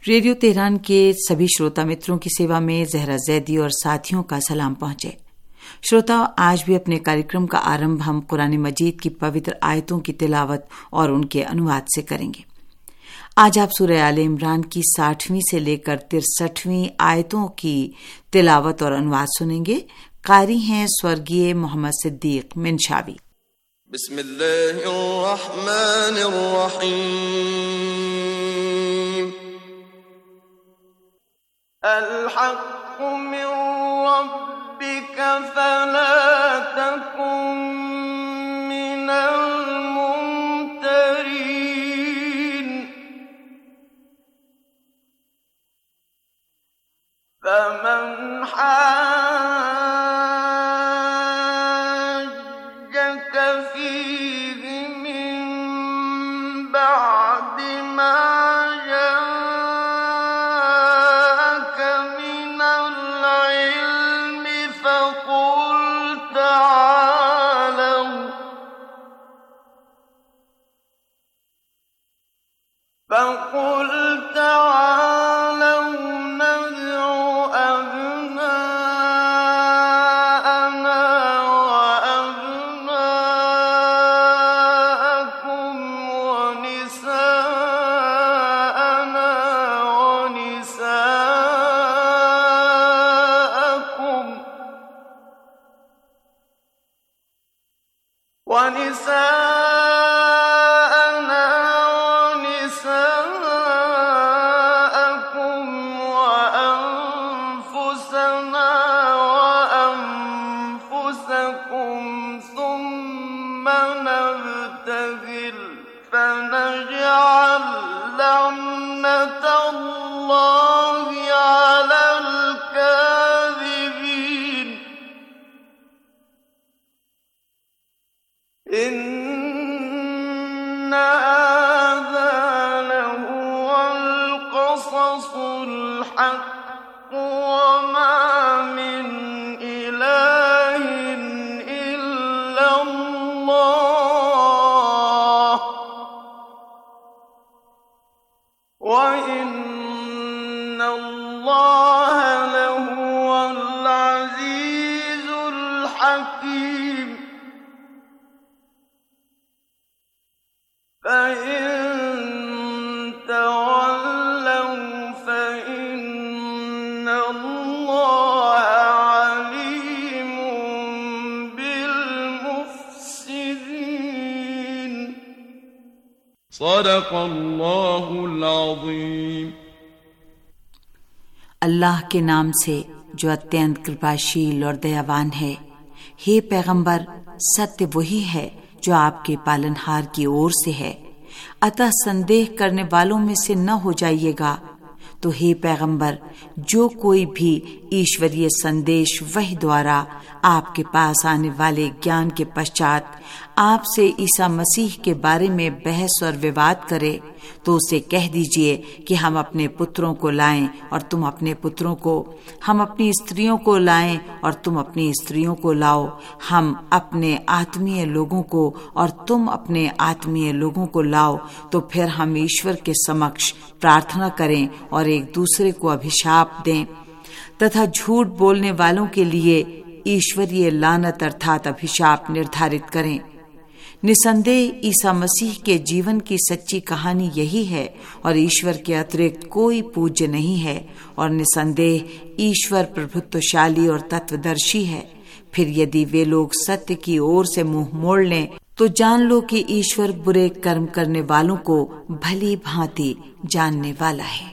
Radio Tehran के सभी श्रोता मित्रों की सेवा में जहरा जैदी और साथियों का सलाम पहुंचे। श्रोता, आज भी अपने कार्यक्रम का आरंभ हम कुरान मजीद की पवित्र आयतों की तिलावत और उनके अनुवाद से करेंगे। आज आप सूरह आले इमरान की 60वीं से लेकर 63वीं आयतों की तिलावत और अनुवाद सुनेंगे। कारी हैं स्वर्गीय मोहम्मद सिद्दीक मिनशावी। बिस्मिल्लाहिर्रहमानिर्रहीम। अल-हक़्क़ु मिन रब्बिक फला तकुन मिनल मुमतरीन। फमन हाज्जक फीहि मिन बअद मा فقل تعالوا ندع أبناءنا وأبناءكم ونساءنا ونساءكم وأنفسنا وأنفسكم ثم نبتهل فنجعل لعنة الله على الكاذبين إن هذا لهو القصص الحق وما من إله إلا الله وإن الله لهو العزيز الحكيم فإن تولوا فإن الله عليم بالمفسدين صدق الله العظيم। अल्लाह के नाम से जो अत्यंत कृपाशील और दयावान है। हे पैगंबर, सत्य वही है जो आपके पालनहार की ओर से है, अतः संदेह करने वालों में से न हो जाइएगा। तो हे पैगंबर, जो कोई भी ईश्वरीय संदेश वही द्वारा आपके पास आने वाले ज्ञान के पश्चात आपसे ईसा मसीह के बारे में बहस और विवाद करे, तो उसे कह दीजिए कि हम अपने पुत्रों को लाएं और तुम अपने पुत्रों को, हम अपनी स्त्रियों को लाएं और तुम अपनी स्त्रियों को लाओ, हम अपने आत्मीय लोगों को और तुम अपने आत्मीय लोगों को लाओ। तो फिर हम ईश्वर के समक्ष प्रार्थना करें और एक दूसरे को अभिशाप दें तथा झूठ बोलने वालों के लिए ईश्वरीय लानत अर्थात अभिशाप निर्धारित करें। निसंदेह ईसा मसीह के जीवन की सच्ची कहानी यही है और ईश्वर के अतिरिक्त कोई पूज्य नहीं है, और निसंदेह ईश्वर प्रभुत्वशाली और तत्वदर्शी है। फिर यदि वे लोग सत्य की ओर से मुंह मोड़ लें तो जान लो कि ईश्वर बुरे कर्म करने वालों को भली भांति जानने वाला है।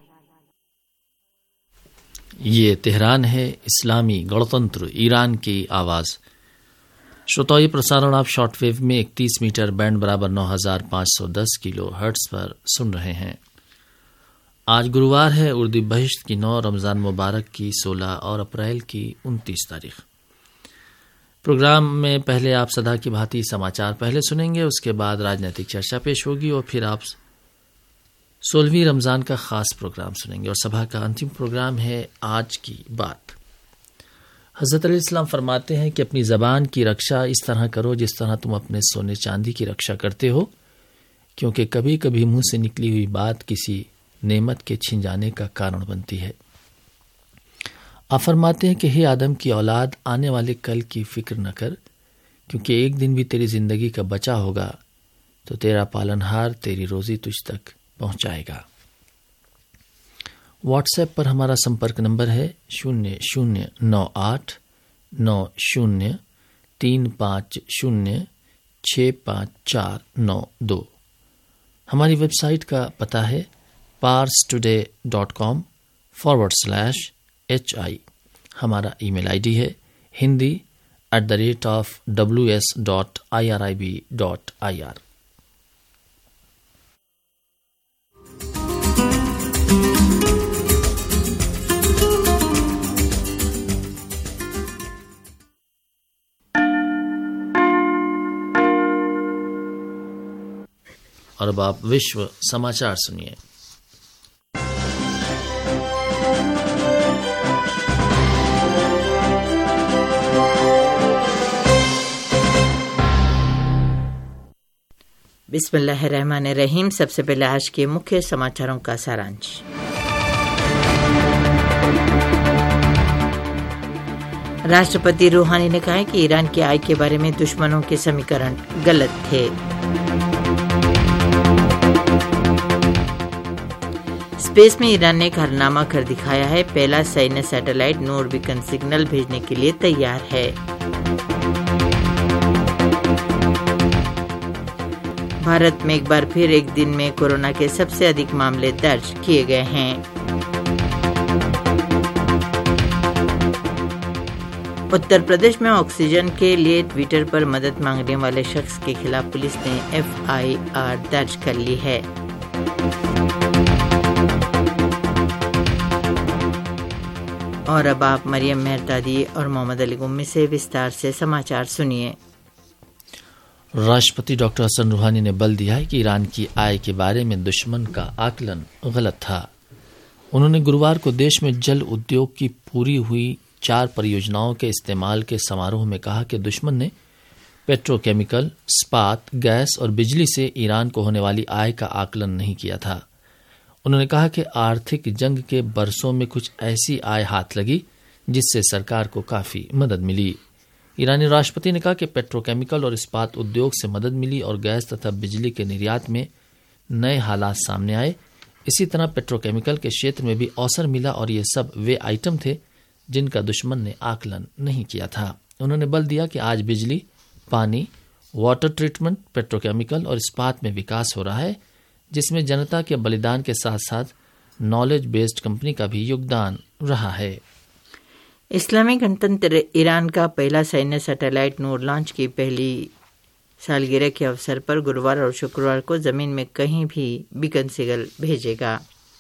ये तेहरान है, इस्लामी गणतंत्र ईरान की आवाज। श्रोताओं, ये प्रसारण आप शॉर्टवेव में 31 मीटर बैंड बराबर 9510 किलो हर्ट्ज पर सुन रहे हैं। आज गुरुवार है, उर्दू बहिश्त की 9, रमजान मुबारक की 16 और अप्रैल की 29 तारीख। प्रोग्राम में पहले आप सदा की भांति समाचार पहले सुनेंगे, उसके बाद राजनीतिक चर्चा पेश होगी और फिर आप 16वीं रमजान का खास प्रोग्राम सुनेंगे और सभा का अंतिम प्रोग्राम है आज की बात। हज़रत अलैहिस्सलाम फरमाते हैं कि अपनी ज़बान की रक्षा इस तरह करो जिस तरह तुम अपने सोने चांदी की रक्षा करते हो, क्योंकि कभी कभी मुंह से निकली हुई बात किसी नेमत के छिन जाने का कारण बनती है। आप फरमाते हैं कि हे आदम की औलाद, आने वाले कल की फिक्र न कर, क्योंकि एक दिन भी तेरी जिंदगी का बचा होगा तो तेरा पालनहार तेरी रोजी तुझ तक पहुंचाएगा। व्हाट्सएप पर हमारा संपर्क नंबर है 00989035065492। हमारी वेबसाइट का पता है parstoday.com/hi। हमारा ईमेल आईडी है hindi@ws.irib.ir। और अब आप विश्व समाचार सुनिए। बिस्मिल्लाहिर्रहमानिर्रहीम। सबसे पहले आज के मुख्य समाचारों का सारांश। राष्ट्रपति रूहानी ने कहा है कि ईरान की आय के बारे में दुश्मनों के समीकरण गलत थे। स्पेस में ईरान ने कारनामा कर दिखाया है। पहला सैन्य सैटेलाइट नूर बीकन सिग्नल भेजने के लिए तैयार है। भारत में एक बार फिर एक दिन में कोरोना के सबसे अधिक मामले दर्ज किए गए हैं। उत्तर प्रदेश में ऑक्सीजन के लिए ट्विटर पर मदद मांगने वाले शख्स के खिलाफ पुलिस ने FIR दर्ज कर ली है। और अब आप मरियम मेहरदादी और मोहम्मद अली गुम्मी से विस्तार से समाचार सुनिए। राष्ट्रपति डॉक्टर हसन रूहानी ने बल दिया है कि ईरान की आय के बारे में दुश्मन का आकलन गलत था। उन्होंने गुरुवार को देश में जल उद्योग की पूरी हुई 4 परियोजनाओं के इस्तेमाल के समारोह में कहा कि दुश्मन ने पेट्रोकेमिकल, इस्पात, गैस और बिजली से ईरान को होने वाली आय का आकलन नहीं किया था। उन्होंने कहा कि आर्थिक जंग के बरसों में कुछ ऐसी आय हाथ लगी जिससे सरकार को काफी मदद मिली। ईरानी राष्ट्रपति ने कहा कि पेट्रोकेमिकल और इस्पात उद्योग से मदद मिली और गैस तथा बिजली के निर्यात में नए हालात सामने आए। इसी तरह पेट्रोकेमिकल के क्षेत्र में भी अवसर मिला और ये सब वे आइटम थे जिनका दुश्मन ने आकलन नहीं किया था। उन्होंने बल दिया कि आज बिजली, पानी, वाटर ट्रीटमेंट, पेट्रोकेमिकल और इस्पात में विकास हो रहा है, जिसमें जनता के बलिदान के साथ साथ नॉलेज बेस्ड कंपनी का भी योगदान रहा है। इस्लामी गणतंत्र ईरान का पहला सैन्य सैटेलाइट नूर लॉन्च की पहली सालगिरह के अवसर पर गुरुवार और शुक्रवार को जमीन में कहीं भी बीकन सिग्नल भेजेगा।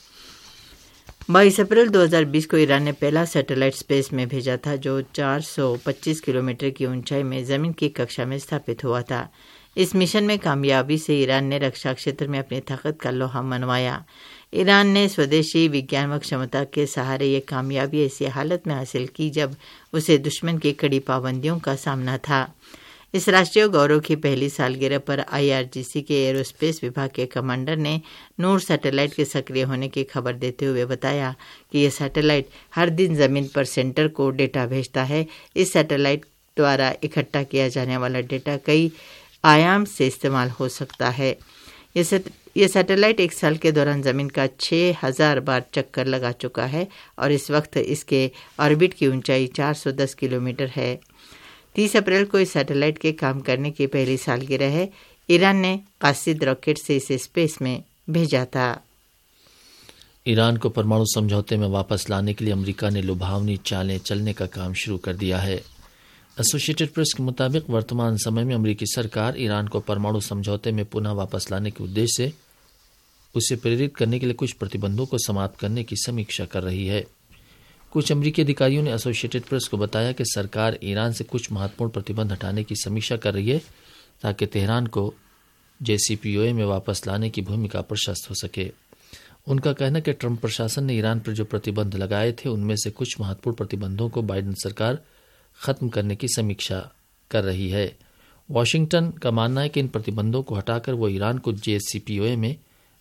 22 अप्रैल 2020 को ईरान ने पहला सैटेलाइट स्पेस में भेजा था, जो 425 किलोमीटर की ऊंचाई में जमीन की कक्षा में स्थापित हुआ था। इस मिशन में कामयाबी से ईरान ने रक्षा क्षेत्र में अपनी ताकत का लोहा मनवाया। ईरान ने स्वदेशी विज्ञान व क्षमता के सहारे ये कामयाबी ऐसी हालत में हासिल की जब उसे दुश्मन की कड़ी पाबंदियों का सामना था। इस राष्ट्रीय गौरव की पहली सालगिरह पर IRGC के एरोस्पेस विभाग के कमांडर ने नूर सैटेलाइट के सक्रिय होने की खबर देते हुए बताया कि यह सैटेलाइट हर दिन जमीन पर सेंटर को डेटा भेजता है। इस सैटेलाइट द्वारा इकट्ठा किया जाने वाला डेटा कई आयाम से इस्तेमाल हो सकता है। यह सैटेलाइट 1 साल के दौरान जमीन का 6000 बार चक्कर लगा चुका है और इस वक्त इसके ऑर्बिट की ऊंचाई 410 किलोमीटर है। 30 अप्रैल को इस सैटेलाइट के काम करने की पहली सालगिरह है। ईरान ने कासिद रॉकेट से इसे स्पेस में भेजा था। ईरान को परमाणु समझौते में वापस लाने के लिए अमेरिका ने लुभावनी चालें चलने का काम शुरू कर दिया है। एसोसिएटेड प्रेस के मुताबिक वर्तमान समय में अमेरिकी सरकार ईरान को परमाणु समझौते में पुनः वापस लाने के उद्देश्य से उसे प्रेरित करने के लिए कुछ प्रतिबंधों को समाप्त करने की समीक्षा कर रही है। कुछ अमेरिकी अधिकारियों ने एसोसिएटेड प्रेस को बताया कि सरकार ईरान से कुछ महत्वपूर्ण प्रतिबंध हटाने की समीक्षा कर रही है ताकि तेहरान को JCPOA में वापस लाने की भूमिका प्रशस्त हो सके। उनका कहना है कि ट्रंप प्रशासन ने ईरान पर जो प्रतिबंध लगाए थे उनमें से कुछ महत्वपूर्ण प्रतिबंधों को बाइडेन सरकार खत्म करने की समीक्षा कर रही है। वाशिंगटन का मानना है कि इन प्रतिबंधों को हटाकर वो ईरान को JCPOA में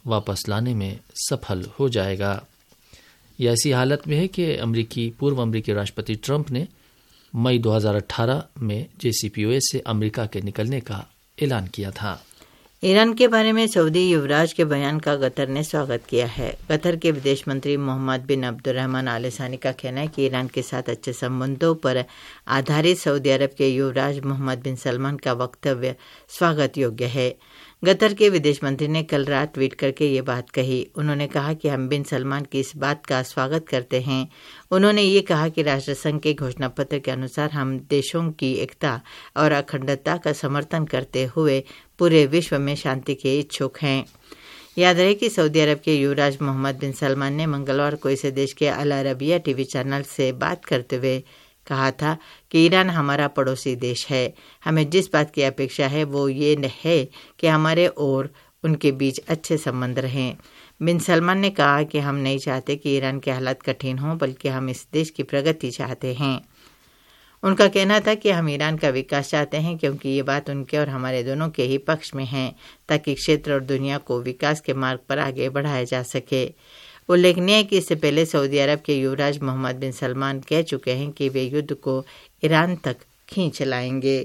वापस लाने में सफल हो जाएगा। यह ऐसी हालत में है कि पूर्व अमेरिकी राष्ट्रपति ट्रंप ने मई 2018 में JCPOA से अमेरिका के निकलने का ऐलान किया था। ईरान के बारे में सऊदी युवराज के बयान का कतर ने स्वागत किया है। कतर के विदेश मंत्री मोहम्मद बिन अब्दुर्रहमान आल सानी का कहना है कि ईरान के साथ अच्छे संबंधों पर आधारित सऊदी अरब के युवराज मोहम्मद बिन सलमान का वक्तव्य स्वागत योग्य है। कतर के विदेश मंत्री ने कल रात ट्वीट करके ये बात कही। उन्होंने कहा कि हम बिन सलमान की इस बात का स्वागत करते हैं। उन्होंने ये कहा कि राष्ट्रसंघ के घोषणा पत्र के अनुसार हम देशों की एकता और अखंडता का समर्थन करते हुए पूरे विश्व में शांति के इच्छुक हैं। याद रहे कि सऊदी अरब के युवराज मोहम्मद बिन सलमान ने मंगलवार को इस देश के अल अरबिया टीवी चैनल से बात करते हुए कहा था कि ईरान हमारा पड़ोसी देश है। हमें जिस बात की अपेक्षा है वो ये है कि हमारे और उनके बीच अच्छे संबंध रहें। बिन सलमान ने कहा कि हम नहीं चाहते कि ईरान के हालात कठिन हों, बल्कि हम इस देश की प्रगति चाहते हैं। उनका कहना था कि हम ईरान का विकास चाहते हैं क्योंकि ये बात उनके और हमारे दोनों के ही पक्ष में है, ताकि क्षेत्र और दुनिया को विकास के मार्ग पर आगे बढ़ाया जा सके। उल्लेखनीय है कि इससे पहले सऊदी अरब के युवराज मोहम्मद बिन सलमान कह चुके हैं कि वे युद्ध को ईरान तक खींच लाएंगे।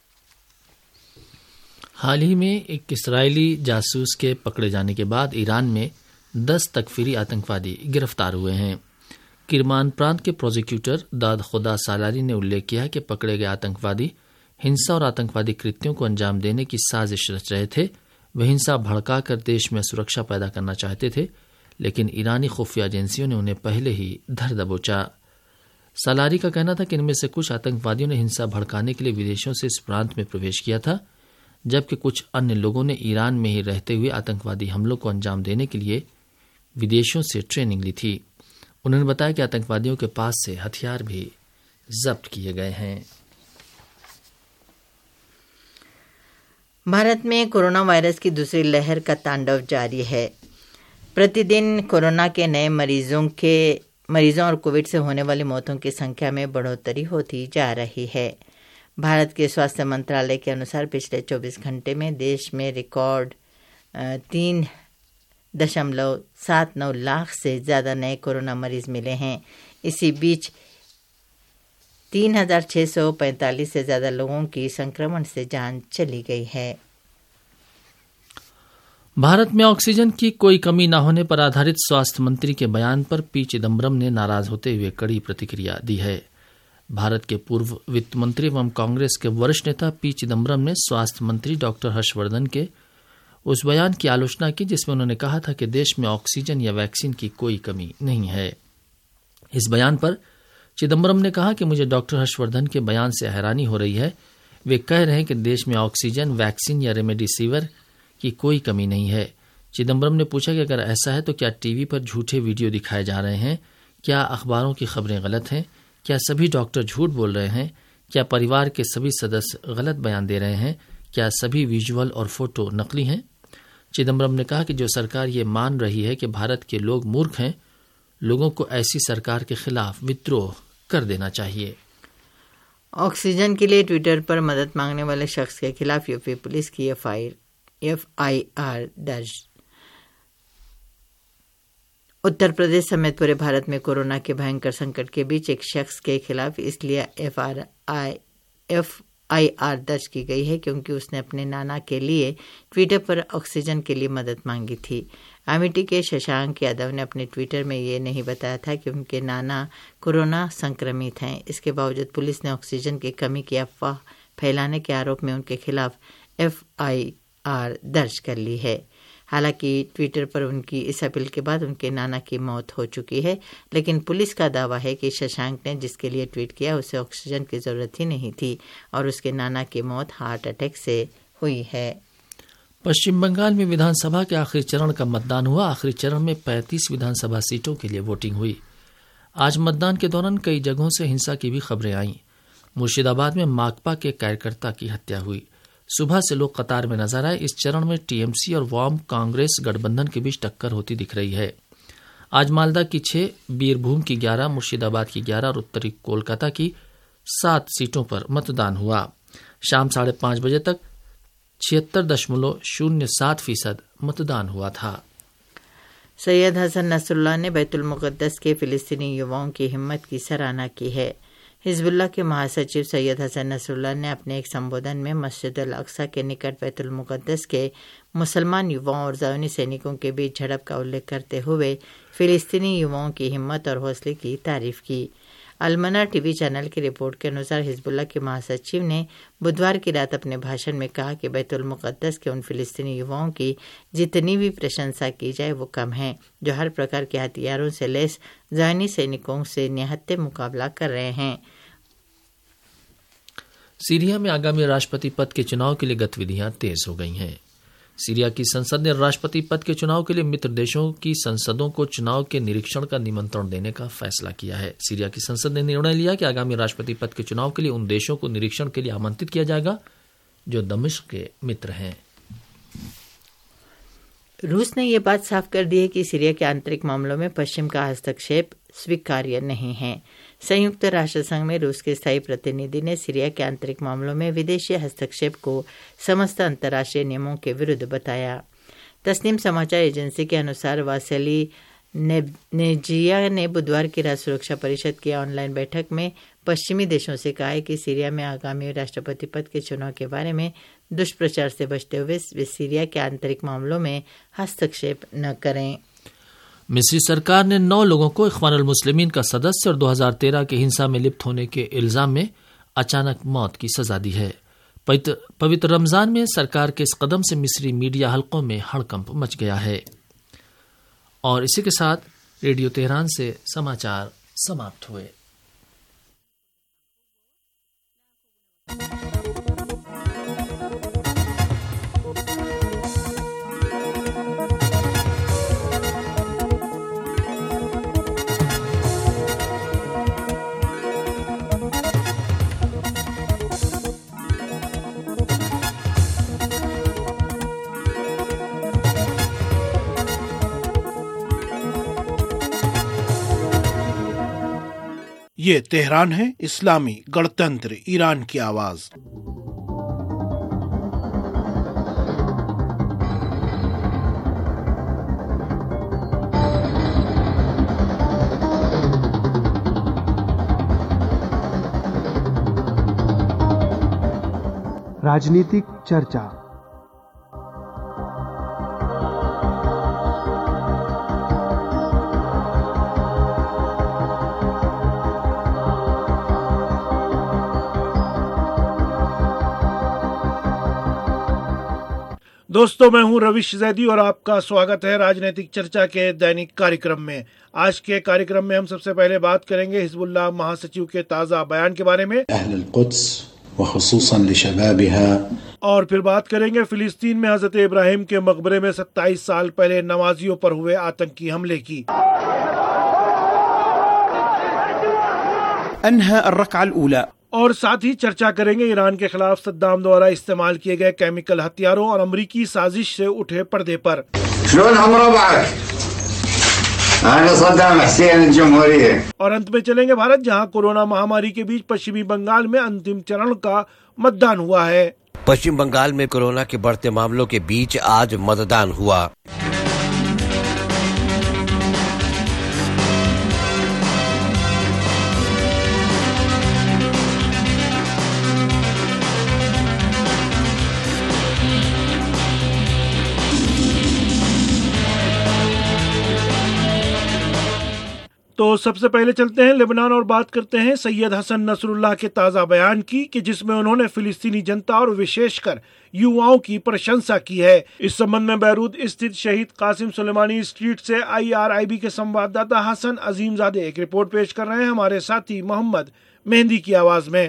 हाल ही में एक इस्राएली जासूस के पकड़े जाने के बाद ईरान में 10 तकफीरी आतंकवादी गिरफ्तार हुए हैं। किरमान प्रांत के प्रोसिक्यूटर दाद खुदा सालारी ने उल्लेख किया कि पकड़े गए आतंकवादी हिंसा और आतंकवादी कृत्यों को अंजाम देने की साजिश रच रहे थे। वे हिंसा भड़काकर देश में सुरक्षा पैदा करना चाहते थे, लेकिन ईरानी खुफिया एजेंसियों ने उन्हें पहले ही धर दबोचा। सालारी का कहना था कि इनमें से कुछ आतंकवादियों ने हिंसा भड़काने के लिए विदेशों से इस प्रांत में प्रवेश किया था, जबकि कुछ अन्य लोगों ने ईरान में ही रहते हुए आतंकवादी हमलों को अंजाम देने के लिए विदेशों से ट्रेनिंग ली थी। उन्होंने बताया कि आतंकवादियों के पास से हथियार भी जब्त किए गए हैं। भारत में कोरोना वायरस की दूसरी लहर का तांडव जारी है। प्रतिदिन कोरोना के नए मरीजों और कोविड से होने वाली मौतों की संख्या में बढ़ोतरी होती जा रही है। भारत के स्वास्थ्य मंत्रालय के अनुसार पिछले 24 घंटे में देश में रिकॉर्ड 3.79 लाख से ज़्यादा नए कोरोना मरीज मिले हैं। इसी बीच 3,645 से ज़्यादा लोगों की संक्रमण से जान चली गई है। भारत में ऑक्सीजन की कोई कमी न होने पर आधारित स्वास्थ्य मंत्री के बयान पर पी चिदम्बरम ने नाराज होते हुए कड़ी प्रतिक्रिया दी है। भारत के पूर्व वित्त मंत्री एवं कांग्रेस के वरिष्ठ नेता पी चिदम्बरम ने स्वास्थ्य मंत्री डॉक्टर हर्षवर्धन के उस बयान की आलोचना की जिसमें उन्होंने कहा था कि देश में ऑक्सीजन या वैक्सीन की कोई कमी नहीं है। इस बयान पर चिदम्बरम ने कहा कि मुझे डॉक्टर हर्षवर्धन के बयान से हैरानी हो रही है। वे कह रहे हैं कि देश में ऑक्सीजन, वैक्सीन या रेमडेसिविर की कोई कमी नहीं है। चिदम्बरम ने पूछा कि अगर ऐसा है तो क्या टीवी पर झूठे वीडियो दिखाए जा रहे हैं? क्या अखबारों की खबरें गलत हैं? क्या सभी डॉक्टर झूठ बोल रहे हैं? क्या परिवार के सभी सदस्य गलत बयान दे रहे हैं? क्या सभी विजुअल और फोटो नकली हैं? चिदम्बरम ने कहा कि जो सरकार ये मान रही है कि भारत के लोग मूर्ख हैं, लोगों को ऐसी सरकार के खिलाफ विद्रोह कर देना चाहिए। ऑक्सीजन के लिए ट्विटर पर मदद मांगने वाले शख्स के खिलाफ यूपी पुलिस की FIR दर्ज। उत्तर प्रदेश समेत पूरे भारत में कोरोना के भयंकर संकट के बीच एक शख्स के खिलाफ इसलिए FIR दर्ज की गई है क्योंकि उसने अपने नाना के लिए ट्विटर पर ऑक्सीजन के लिए मदद मांगी थी। अमेठी के शशांक यादव ने अपने ट्विटर में ये नहीं बताया था कि उनके नाना कोरोना संक्रमित हैं। इसके बावजूद पुलिस ने ऑक्सीजन की कमी की अफवाह फैलाने के आरोप में उनके खिलाफ FIR दर्ज कर ली है। हालांकि ट्विटर पर उनकी इस अपील के बाद उनके नाना की मौत हो चुकी है, लेकिन पुलिस का दावा है कि शशांक ने जिसके लिए ट्वीट किया उसे ऑक्सीजन की जरूरत ही नहीं थी और उसके नाना की मौत हार्ट अटैक से हुई है। पश्चिम बंगाल में विधानसभा के आखिरी चरण का मतदान हुआ। आखिरी चरण में 35 विधानसभा सीटों के लिए वोटिंग हुई। आज मतदान के दौरान कई जगहों से हिंसा की भी खबरें आईं। मुर्शिदाबाद में माकपा के कार्यकर्ता की हत्या हुई। सुबह से लोग कतार में नजर आए। इस चरण में टीएमसी और वाम कांग्रेस गठबंधन के बीच टक्कर होती दिख रही है। आज मालदा की 6, बीरभूम की 11, मुर्शिदाबाद की 11 और उत्तरी कोलकाता की 7 सीटों पर मतदान हुआ। शाम 5:30 बजे तक 76.07% मतदान हुआ था। सैयद हसन नसरुल्लाह ने बैतुल मुक़द्दस के फ़िलिस्तीनी युवाओं की हिम्मत की सराहना की है। हिज़्बुल्लाह के महासचिव सैयद हसन नसरुल्लाह ने अपने एक संबोधन में मस्जिद अल अक्सा के निकट बैतुल मुक़द्दस के मुसलमान युवाओं और ज़ायोनी सैनिकों के बीच झड़प का उल्लेख करते हुए फ़िलिस्तीनी युवाओं की हिम्मत और हौसले की तारीफ की। अलमना टीवी चैनल की रिपोर्ट के अनुसार हिज़्बुल्लाह के महासचिव ने बुधवार की रात अपने भाषण में कहा कि बैतुल मुक़द्दस के उन फ़िलिस्तीनी युवाओं की जितनी भी प्रशंसा की जाए वो कम है, जो हर प्रकार के हथियारों से लैस ज़ायोनी सैनिकों से निहत्थे मुकाबला कर रहे हैं। सीरिया में आगामी राष्ट्रपति पद के चुनाव के लिए गतिविधियां तेज हो गई हैं। सीरिया की संसद ने राष्ट्रपति पद के चुनाव के लिए मित्र देशों की संसदों को चुनाव के निरीक्षण का निमंत्रण देने का फैसला किया है। सीरिया की संसद ने निर्णय लिया कि आगामी राष्ट्रपति पद के चुनाव के लिए उन देशों को निरीक्षण के लिए आमंत्रित किया जाएगा जो दमिश्क के मित्र हैं। रूस ने यह बात साफ कर दी है कि सीरिया के आंतरिक मामलों में पश्चिम का हस्तक्षेप स्वीकार्य नहीं है। संयुक्त राष्ट्र संघ में रूस के स्थायी प्रतिनिधि ने सीरिया के आंतरिक मामलों में विदेशी हस्तक्षेप को समस्त अंतर्राष्ट्रीय नियमों के विरुद्ध बताया। तस्नीम समाचार एजेंसी के अनुसार वासेली नेजिया ने बुधवार की राष्ट्र सुरक्षा परिषद की ऑनलाइन बैठक में पश्चिमी देशों से कहा है कि सीरिया में आगामी राष्ट्रपति पद के चुनाव के बारे में दुष्प्रचार से बचते हुए वे सीरिया के आंतरिक मामलों में हस्तक्षेप न करें। मिस्री सरकार ने 9 लोगों को इख्वानुल मुस्लिमीन का सदस्य और 2013 के हिंसा में लिप्त होने के इल्जाम में अचानक मौत की सजा दी है। पवित्र रमजान में सरकार के इस कदम से मिस्री मीडिया हलकों में हड़कंप मच गया है। और इसी के साथ रेडियो तेहरान से समाचार समाप्त हुए। ये तेहरान है, इस्लामी गणतंत्र ईरान की आवाज। राजनीतिक चर्चा। दोस्तों, मैं हूं रविश जैदी और आपका स्वागत है राजनीतिक चर्चा के दैनिक कार्यक्रम में। आज के कार्यक्रम में हम सबसे पहले बात करेंगे हिज़्बुल्लाह महासचिव के ताज़ा बयान के बारे में, अहल कुद्स व खुसूसन लिशबाबिहा, और फिर बात करेंगे फिलिस्तीन में हज़रत इब्राहिम के मकबरे में 27 साल पहले नमाजियों पर हुए आतंकी हमले की। अनहा अर्रकअ अल-ऊला, और साथ ही चर्चा करेंगे ईरान के खिलाफ सद्दाम द्वारा इस्तेमाल किए गए केमिकल हथियारों और अमरीकी साजिश से उठे पर्दे पर। और अंत में चलेंगे भारत, जहां कोरोना महामारी के बीच पश्चिमी बंगाल में अंतिम चरण का मतदान हुआ है। पश्चिम बंगाल में कोरोना के बढ़ते मामलों के बीच आज मतदान हुआ। तो सबसे पहले चलते हैं लेबनान और बात करते हैं सैयद हसन नसरुल्लाह के ताज़ा बयान की, कि जिसमें उन्होंने फिलिस्तीनी जनता और विशेषकर युवाओं की प्रशंसा की है। इस संबंध में बैरूत स्थित शहीद कासिम सुलेमानी स्ट्रीट से IRIB के संवाददाता हसन अजीमजादे एक रिपोर्ट पेश कर रहे हैं हमारे साथी मोहम्मद मेहंदी की आवाज में।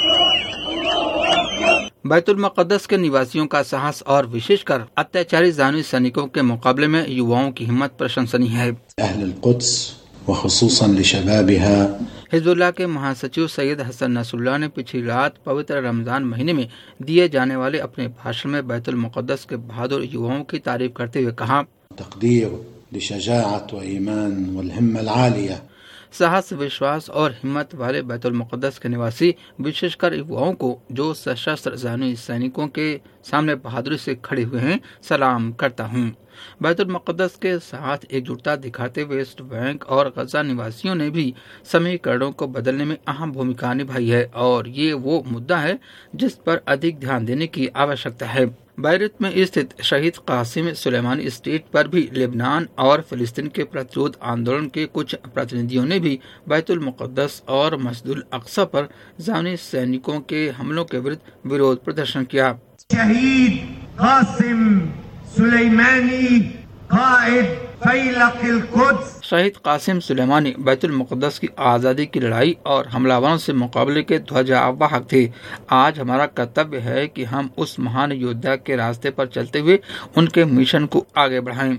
बैतुल मुक़द्दस के निवासियों का साहस और विशेषकर अत्याचारी ज़ायोनी सैनिकों के मुकाबले में युवाओं की हिम्मत प्रशंसनीय है। अहल कुद्स व खुसूसन लिशबाबिहा, हिज़्बुल्लाह के महासचिव सैयद हसन नसरुल्लाह ने पिछली रात पवित्र रमजान महीने में दिए जाने वाले अपने भाषण में बैतुल मुक़द्दस के बहादुर युवाओं की तारीफ करते हुए कहा, तक़दीर लिशजाअत व ईमान वल हिम्मा अल-आलिया, साहस, विश्वास और हिम्मत वाले बैतुल मुक़द्दस के निवासी, विशेषकर युवाओं को जो सशस्त्र ज़ानी सैनिकों के सामने बहादुरी से खड़े हुए हैं, सलाम करता हूँ। बैतुल मुक़द्दस के साथ एकजुटता दिखाते हुए वेस्ट बैंक और गजा निवासियों ने भी समीकरणों को बदलने में अहम भूमिका निभाई है और ये वो मुद्दा है जिस पर अधिक ध्यान देने की आवश्यकता है। बैरूत में स्थित शहीद कासिम सुलेमानी स्टेट पर भी लेबनान और फिलिस्तीन के प्रतिरोध आंदोलन के कुछ प्रतिनिधियों ने भी बैतुल मुक़द्दस और मस्जिदुल अक़सा पर ज़ानी सैनिकों के हमलों के विरुद्ध विरोध प्रदर्शन किया। शहीद कासिम सुलेमानी कायद शहीद कासिम सुलेमानी बैतुल मुक़द्दस की आज़ादी की लड़ाई और हमलावरों से मुकाबले के ध्वजावाहक थे। आज हमारा कर्तव्य है कि हम उस महान योद्धा के रास्ते पर चलते हुए उनके मिशन को आगे बढ़ाएं।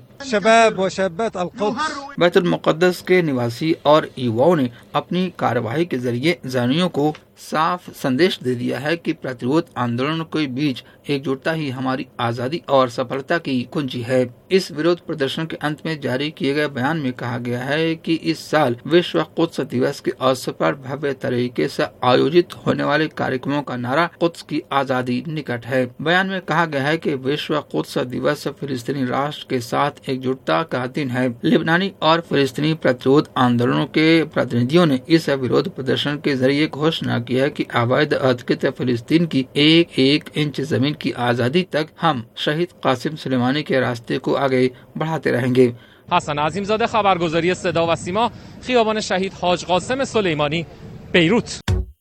बैतुल मुक़द्दस के निवासी और युवाओं ने अपनी कार्यवाही के जरिए ज़ानियों को साफ संदेश दे दिया है कि प्रतिरोध आंदोलनों के बीच एकजुटता ही हमारी आज़ादी और सफलता की कुंजी है। इस विरोध प्रदर्शन के अंत में जारी किए गए बयान में कहा गया है कि इस साल विश्व कुद्स दिवस के अवसर पर भव्य तरीके से आयोजित होने वाले कार्यक्रमों का नारा कुद्स की आज़ादी निकट है। बयान में कहा गया है कि विश्व कुद्स दिवस फिलिस्तीनी राष्ट्र के साथ एकजुटता का दिन है। लेबनानी और फिलिस्तीनी प्रतिरोध आंदोलनों के प्रतिनिधियों ने इस विरोध प्रदर्शन के जरिए घोषणा की है कि अवैध अधिकृत फिलिस्तीन की एक एक इंच जमीन की आज़ादी तक हम शहीद कासिम सुलेमानी के रास्ते को आगे बढ़ाते रहेंगे। حسن عظیمزاده، خبرگزاری صدا و سیما، خیابان شهید حاج قاسم سلیمانی، بیروت.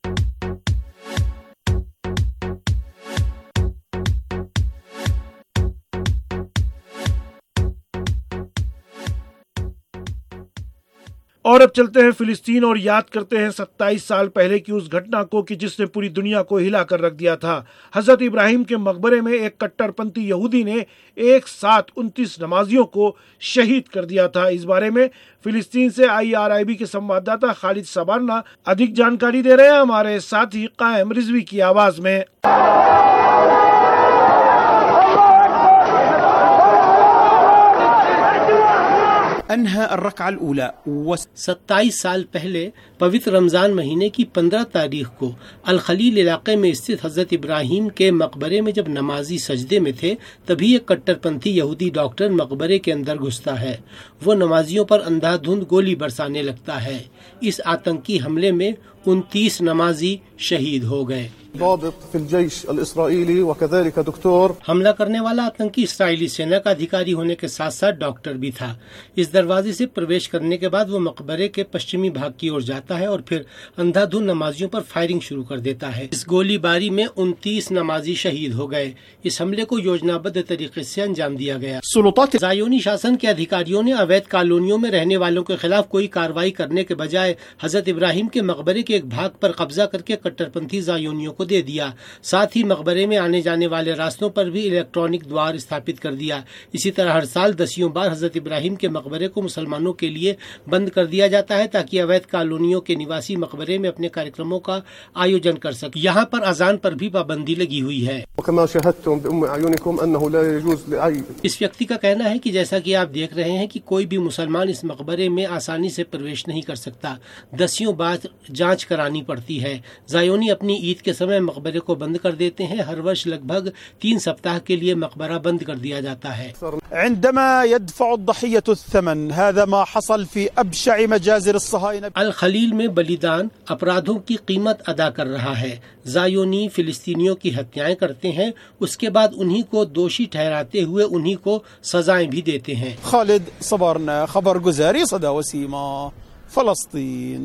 और अब चलते हैं फिलिस्तीन और याद करते हैं 27 साल पहले की उस घटना को कि जिसने पूरी दुनिया को हिला कर रख दिया था। हजरत इब्राहिम के मकबरे में एक कट्टरपंथी यहूदी ने एक साथ 29 नमाजियों को शहीद कर दिया था। इस बारे में फिलिस्तीन से IRIB के संवाददाता खालिद सबाना अधिक जानकारी दे रहे हैं हमारे साथी कायम रिजवी की आवाज में। 27 साल पहले पवित्र रमज़ान महीने की 15 तारीख को अल खलील इलाके में स्थित हज़रत इब्राहिम के मकबरे में जब नमाजी सजदे में थे, तभी एक कट्टरपंथी यहूदी डॉक्टर मकबरे के अंदर घुसता है। वो नमाजियों पर अंधाधुंध गोली बरसाने लगता है। इस आतंकी हमले में 29 नमाजी शहीद हो गए। हमला करने वाला आतंकी इस्राएली सेना का अधिकारी होने के साथ साथ डॉक्टर भी था। इस दरवाजे से प्रवेश करने के बाद वो मकबरे के पश्चिमी भाग की ओर जाता है और फिर अंधाधुंध नमाजियों पर फायरिंग शुरू कर देता है। इस गोलीबारी में 29 नमाजी शहीद हो गए। इस हमले को योजनाबद्ध तरीके से अंजाम दिया गया। ज़ायोनी शासन के अधिकारियों ने अवैध कॉलोनियों में रहने वालों के खिलाफ कोई कार्रवाई करने के बजाय हजरत इब्राहिम के मकबरे के एक भाग पर कब्जा करके कट्टरपंथी ज़ायोनियों को दे दिया। साथ ही मकबरे में आने जाने वाले रास्तों पर भी इलेक्ट्रॉनिक द्वार स्थापित कर दिया। इसी तरह हर साल 10 बार हजरत इब्राहिम के मकबरे को मुसलमानों के लिए बंद कर दिया जाता है ताकि अवैध कॉलोनियों के निवासी मकबरे में अपने कार्यक्रमों का आयोजन कर सके। यहाँ पर अजान पर भी पाबंदी लगी हुई है। इस व्यक्ति का कहना है कि जैसा कि आप देख रहे हैं कि कोई भी मुसलमान इस मकबरे में आसानी से प्रवेश नहीं कर सकता। 10 बार जांच करानी पड़ती है। ज़ायोनी अपनी ईद के समय मकबरे को बंद कर देते हैं। हर वर्ष लगभग 3 सप्ताह के लिए मकबरा बंद कर दिया जाता है। अल खलील में बलिदान अपराधों की कीमत अदा कर रहा है। ज़ायोनी फिलिस्तीनियों की हत्याएं करते हैं, उसके बाद उन्हीं को दोषी ठहराते हुए उन्हीं को सजाएं भी देते हैं। खालिद सबारना, खबरगुजारी सदा व सीमा, फलस्तीन।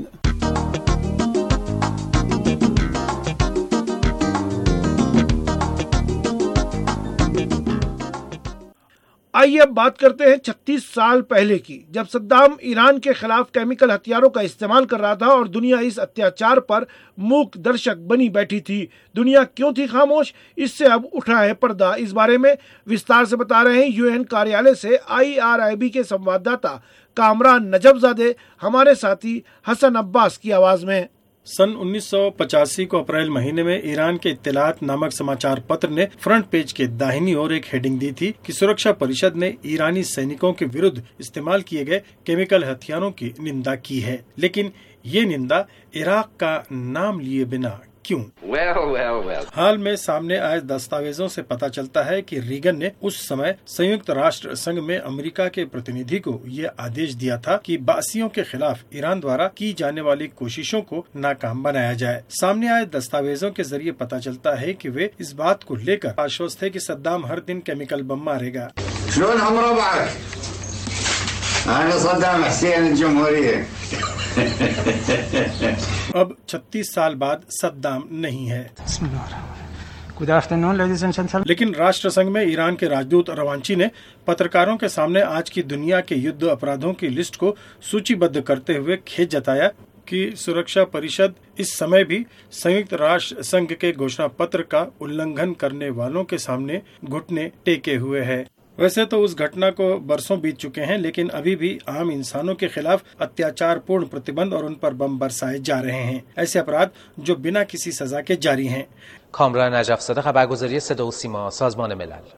आइए अब बात करते हैं 36 साल पहले की, जब सद्दाम ईरान के खिलाफ केमिकल हथियारों का इस्तेमाल कर रहा था और दुनिया इस अत्याचार पर मूक दर्शक बनी बैठी थी। दुनिया क्यों थी खामोश? इससे अब उठा है पर्दा। इस बारे में विस्तार से बता रहे हैं UN कार्यालय से IRIB के संवाददाता कामरान नजफजादे हमारे साथी हसन अब्बास की आवाज में। सन 1985 को अप्रैल महीने में ईरान के इत्तेलात नामक समाचार पत्र ने फ्रंट पेज के दाहिनी ओर एक हेडिंग दी थी कि सुरक्षा परिषद ने ईरानी सैनिकों के विरुद्ध इस्तेमाल किए गए केमिकल हथियारों की निंदा की है। लेकिन ये निंदा इराक का नाम लिए बिना क्यों? हाल में सामने आए दस्तावेजों से पता चलता है कि रीगन ने उस समय संयुक्त राष्ट्र संघ में अमेरिका के प्रतिनिधि को ये आदेश दिया था कि बासियों के खिलाफ ईरान द्वारा की जाने वाली कोशिशों को नाकाम बनाया जाए। सामने आए दस्तावेजों के जरिए पता चलता है कि वे इस बात को लेकर आश्वस्त थे कि सद्दाम हर दिन केमिकल बम मारेगा। अब 36 साल बाद सद्दाम नहीं है। लेकिन राष्ट्र संघ में ईरान के राजदूत रवांची ने पत्रकारों के सामने आज की दुनिया के युद्ध अपराधों की लिस्ट को सूचीबद्ध करते हुए खेद जताया कि सुरक्षा परिषद इस समय भी संयुक्त राष्ट्र संघ के घोषणा पत्र का उल्लंघन करने वालों के सामने घुटने टेके हुए है। वैसे तो उस घटना को बरसों बीत चुके हैं, लेकिन अभी भी आम इंसानों के खिलाफ अत्याचारपूर्ण प्रतिबंध और उन पर बम बरसाए जा रहे हैं, ऐसे अपराध जो बिना किसी सजा के जारी हैं। कामरान नजफज़ादा, खबरगुजारी सदा व सीमा, साज़मान मिलल।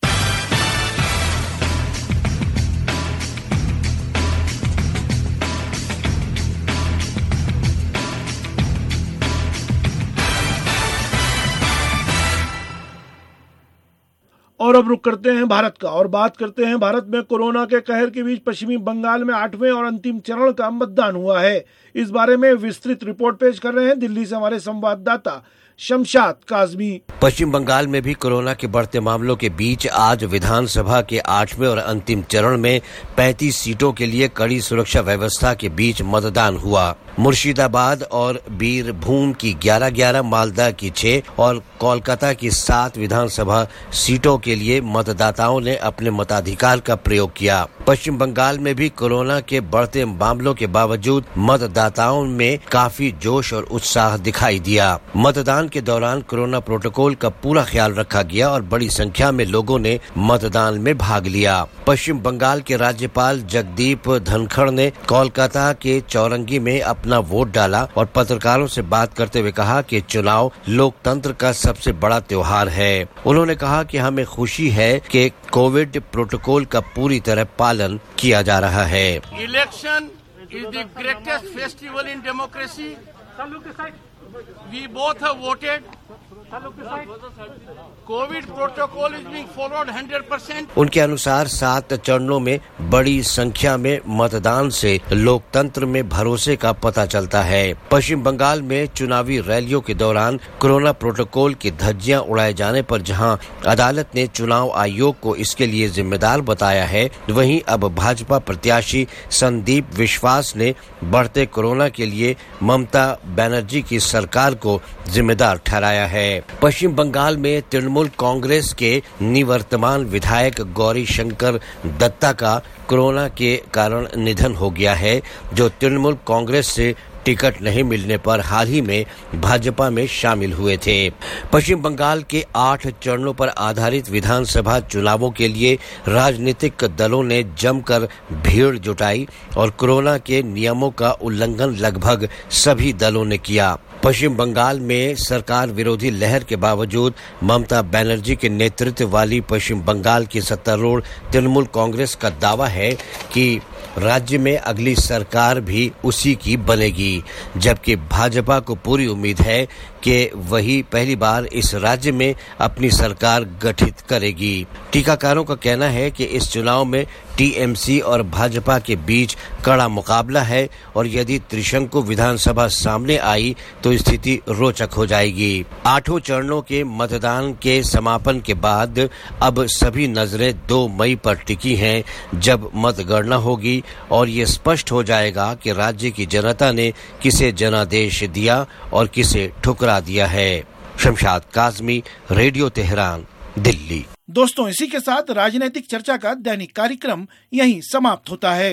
और अब रुक करते हैं भारत का और बात करते हैं भारत में कोरोना के कहर के बीच पश्चिमी बंगाल में 8वें और अंतिम चरण का मतदान हुआ है। इस बारे में विस्तृत रिपोर्ट पेश कर रहे हैं दिल्ली से हमारे संवाददाता शमशाद काजमी। पश्चिम बंगाल में भी कोरोना के बढ़ते मामलों के बीच आज विधानसभा के 8वें और अंतिम चरण में 35 सीटों के लिए कड़ी सुरक्षा व्यवस्था के बीच मतदान हुआ। मुर्शिदाबाद और बीरभूम की 11-11, मालदा की 6 और कोलकाता की 7 विधानसभा सीटों के लिए मतदाताओं ने अपने मताधिकार का प्रयोग किया। पश्चिम बंगाल में भी कोरोना के बढ़ते मामलों के बावजूद मतदाताओं में काफी जोश और उत्साह दिखाई दिया। मतदान के दौरान कोरोना प्रोटोकॉल का पूरा ख्याल रखा गया और बड़ी संख्या में लोगों ने मतदान में भाग लिया। पश्चिम बंगाल के राज्यपाल जगदीप धनखड़ ने कोलकाता के चौरंगी में अपना वोट डाला और पत्रकारों से बात करते हुए कहा कि चुनाव लोकतंत्र का सबसे बड़ा त्योहार है। उन्होंने कहा कि हमें खुशी है कि कोविड प्रोटोकॉल का पूरी तरह पालन किया जा रहा है। Election is the greatest festival in democracy. We both have voted. Covid protocol is being followed 100%। उनके अनुसार 7 चरणों में बड़ी संख्या में मतदान से लोकतंत्र में भरोसे का पता चलता है। पश्चिम बंगाल में चुनावी रैलियों के दौरान कोरोना प्रोटोकॉल की धज्जियां उड़ाए जाने पर जहां अदालत ने चुनाव आयोग को इसके लिए जिम्मेदार बताया है, वहीं अब भाजपा प्रत्याशी संदीप विश्वास ने बढ़ते कोरोना के लिए ममता बनर्जी की सरकार को जिम्मेदार ठहराया है। पश्चिम बंगाल में तृणमूल कांग्रेस के निवर्तमान विधायक गौरी शंकर दत्ता का कोरोना के कारण निधन हो गया है, जो तृणमूल कांग्रेस से टिकट नहीं मिलने पर हाल ही में भाजपा में शामिल हुए थे। पश्चिम बंगाल के 8 चरणों पर आधारित विधानसभा चुनावों के लिए राजनीतिक दलों ने जमकर भीड़ जुटाई और कोरोना के नियमों का उल्लंघन लगभग सभी दलों ने किया। पश्चिम बंगाल में सरकार विरोधी लहर के बावजूद ममता बनर्जी के नेतृत्व वाली पश्चिम बंगाल की सत्तारूढ़ तृणमूल कांग्रेस का दावा है कि राज्य में अगली सरकार भी उसी की बनेगी, जबकि भाजपा को पूरी उम्मीद है कि वही पहली बार इस राज्य में अपनी सरकार गठित करेगी। टीकाकारों का कहना है कि इस चुनाव में टीएमसी और भाजपा के बीच कड़ा मुकाबला है और यदि त्रिशंकु विधानसभा सामने आई तो स्थिति रोचक हो जाएगी। 8 चरणों के मतदान के समापन के बाद अब सभी नजरें 2 मई पर टिकी हैं, जब मतगणना होगी और ये स्पष्ट हो जाएगा कि राज्य की जनता ने किसे जनादेश दिया और किसे ठुकरा दिया है। Shamshad Kazmi, radio Tehran, Delhi. दोस्तों, इसी के साथ राजनीतिक चर्चा का दैनिक कार्यक्रम यहीं समाप्त होता है।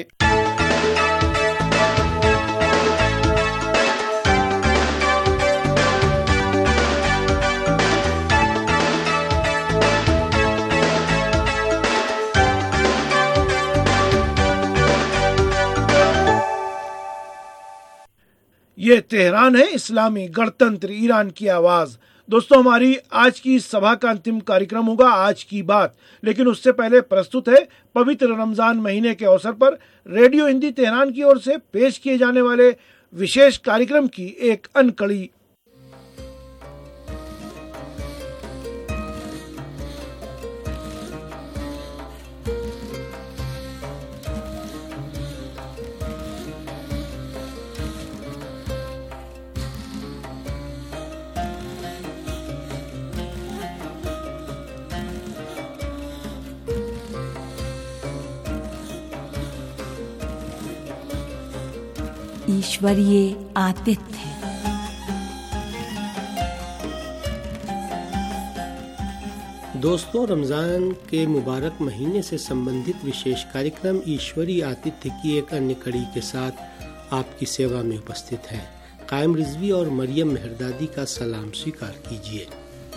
ये तेहरान है, इस्लामी गणतंत्र ईरान की आवाज। दोस्तों, हमारी आज की सभा का अंतिम कार्यक्रम होगा आज की बात, लेकिन उससे पहले प्रस्तुत है पवित्र रमजान महीने के अवसर पर रेडियो हिंदी तेहरान की ओर से पेश किए जाने वाले विशेष कार्यक्रम की एक अनकड़ी। ईश्वरीय आतिथ्य। दोस्तों, रमज़ान के मुबारक महीने से संबंधित विशेष कार्यक्रम ईश्वरीय आतिथ्य की एक अन्य कड़ी के साथ आपकी सेवा में उपस्थित है। कायम रिजवी और मरियम मेहरदादी का सलाम स्वीकार कीजिए।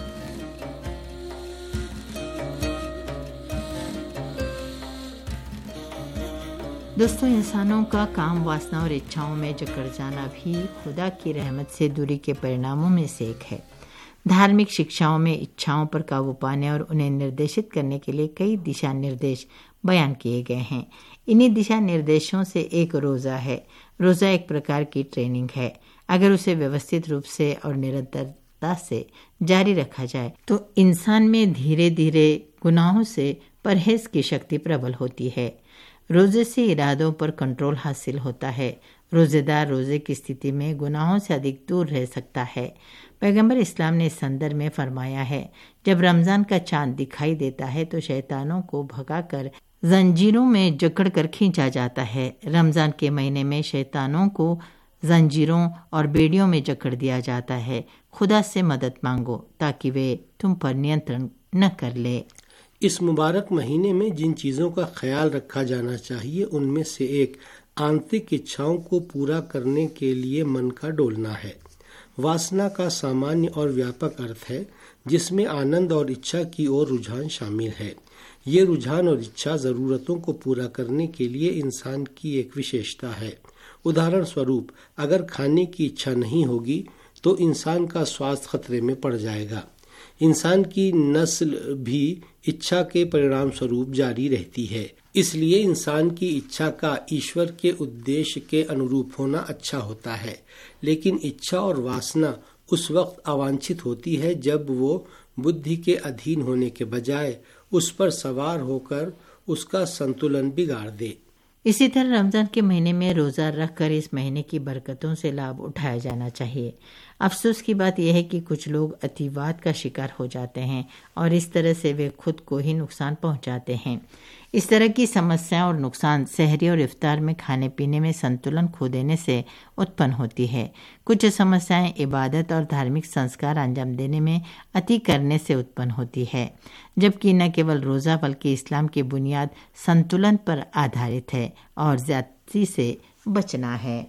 दोस्तों, इंसानों का काम, वासना और इच्छाओं में जकड़ जाना भी खुदा की रहमत से दूरी के परिणामों में से एक है। धार्मिक शिक्षाओं में इच्छाओं पर काबू पाने और उन्हें निर्देशित करने के लिए कई दिशा निर्देश बयान किए गए हैं। इन्हीं दिशा निर्देशों से एक रोज़ा है। रोज़ा एक प्रकार की ट्रेनिंग है। अगर उसे व्यवस्थित रूप से और निरंतरता से जारी रखा जाए तो इंसान में धीरे धीरे गुनाहों से परहेज की शक्ति प्रबल होती है। रोजे से इरादों पर कंट्रोल हासिल होता है। रोजेदार रोजे की स्थिति में गुनाहों से अधिक दूर रह सकता है। पैगंबर इस्लाम ने इस संदर्भ में फरमाया है, जब रमजान का चांद दिखाई देता है तो शैतानों को भगाकर जंजीरों में जकड़कर खींचा जाता है। रमजान के महीने में शैतानों को जंजीरों और बेड़ियों में जकड़ दिया जाता है। खुदा से मदद मांगो ताकि वे तुम पर नियंत्रण न कर ले। इस मुबारक महीने में जिन चीज़ों का ख्याल रखा जाना चाहिए उनमें से एक आंतरिक इच्छाओं को पूरा करने के लिए मन का डोलना है। वासना का सामान्य और व्यापक अर्थ है जिसमें आनंद और इच्छा की ओर रुझान शामिल है। ये रुझान और इच्छा ज़रूरतों को पूरा करने के लिए इंसान की एक विशेषता है। उदाहरण स्वरूप, अगर खाने की इच्छा नहीं होगी तो इंसान का स्वास्थ्य खतरे में पड़ जाएगा। इंसान की नस्ल भी इच्छा के परिणाम स्वरूप जारी रहती है। इसलिए इंसान की इच्छा का ईश्वर के उद्देश्य के अनुरूप होना अच्छा होता है, लेकिन इच्छा और वासना उस वक्त अवांछित होती है जब वो बुद्धि के अधीन होने के बजाय उस पर सवार होकर उसका संतुलन बिगाड़ दे। इसी तरह रमजान के महीने में रोजा रखकर इस महीने की बरकतों से लाभ उठाया जाना चाहिए। अफसोस की बात यह है कि कुछ लोग अतिवाद का शिकार हो जाते हैं और इस तरह से वे खुद को ही नुकसान पहुंचाते हैं। इस तरह की समस्याएं और नुकसान सहरी और इफ्तार में खाने पीने में संतुलन खो देने से उत्पन्न होती है। कुछ समस्याएं इबादत और धार्मिक संस्कार अंजाम देने में अति करने से उत्पन्न होती है, जबकि न केवल रोज़ा बल्कि इस्लाम की बुनियाद संतुलन पर आधारित है और ज्यादती से बचना है।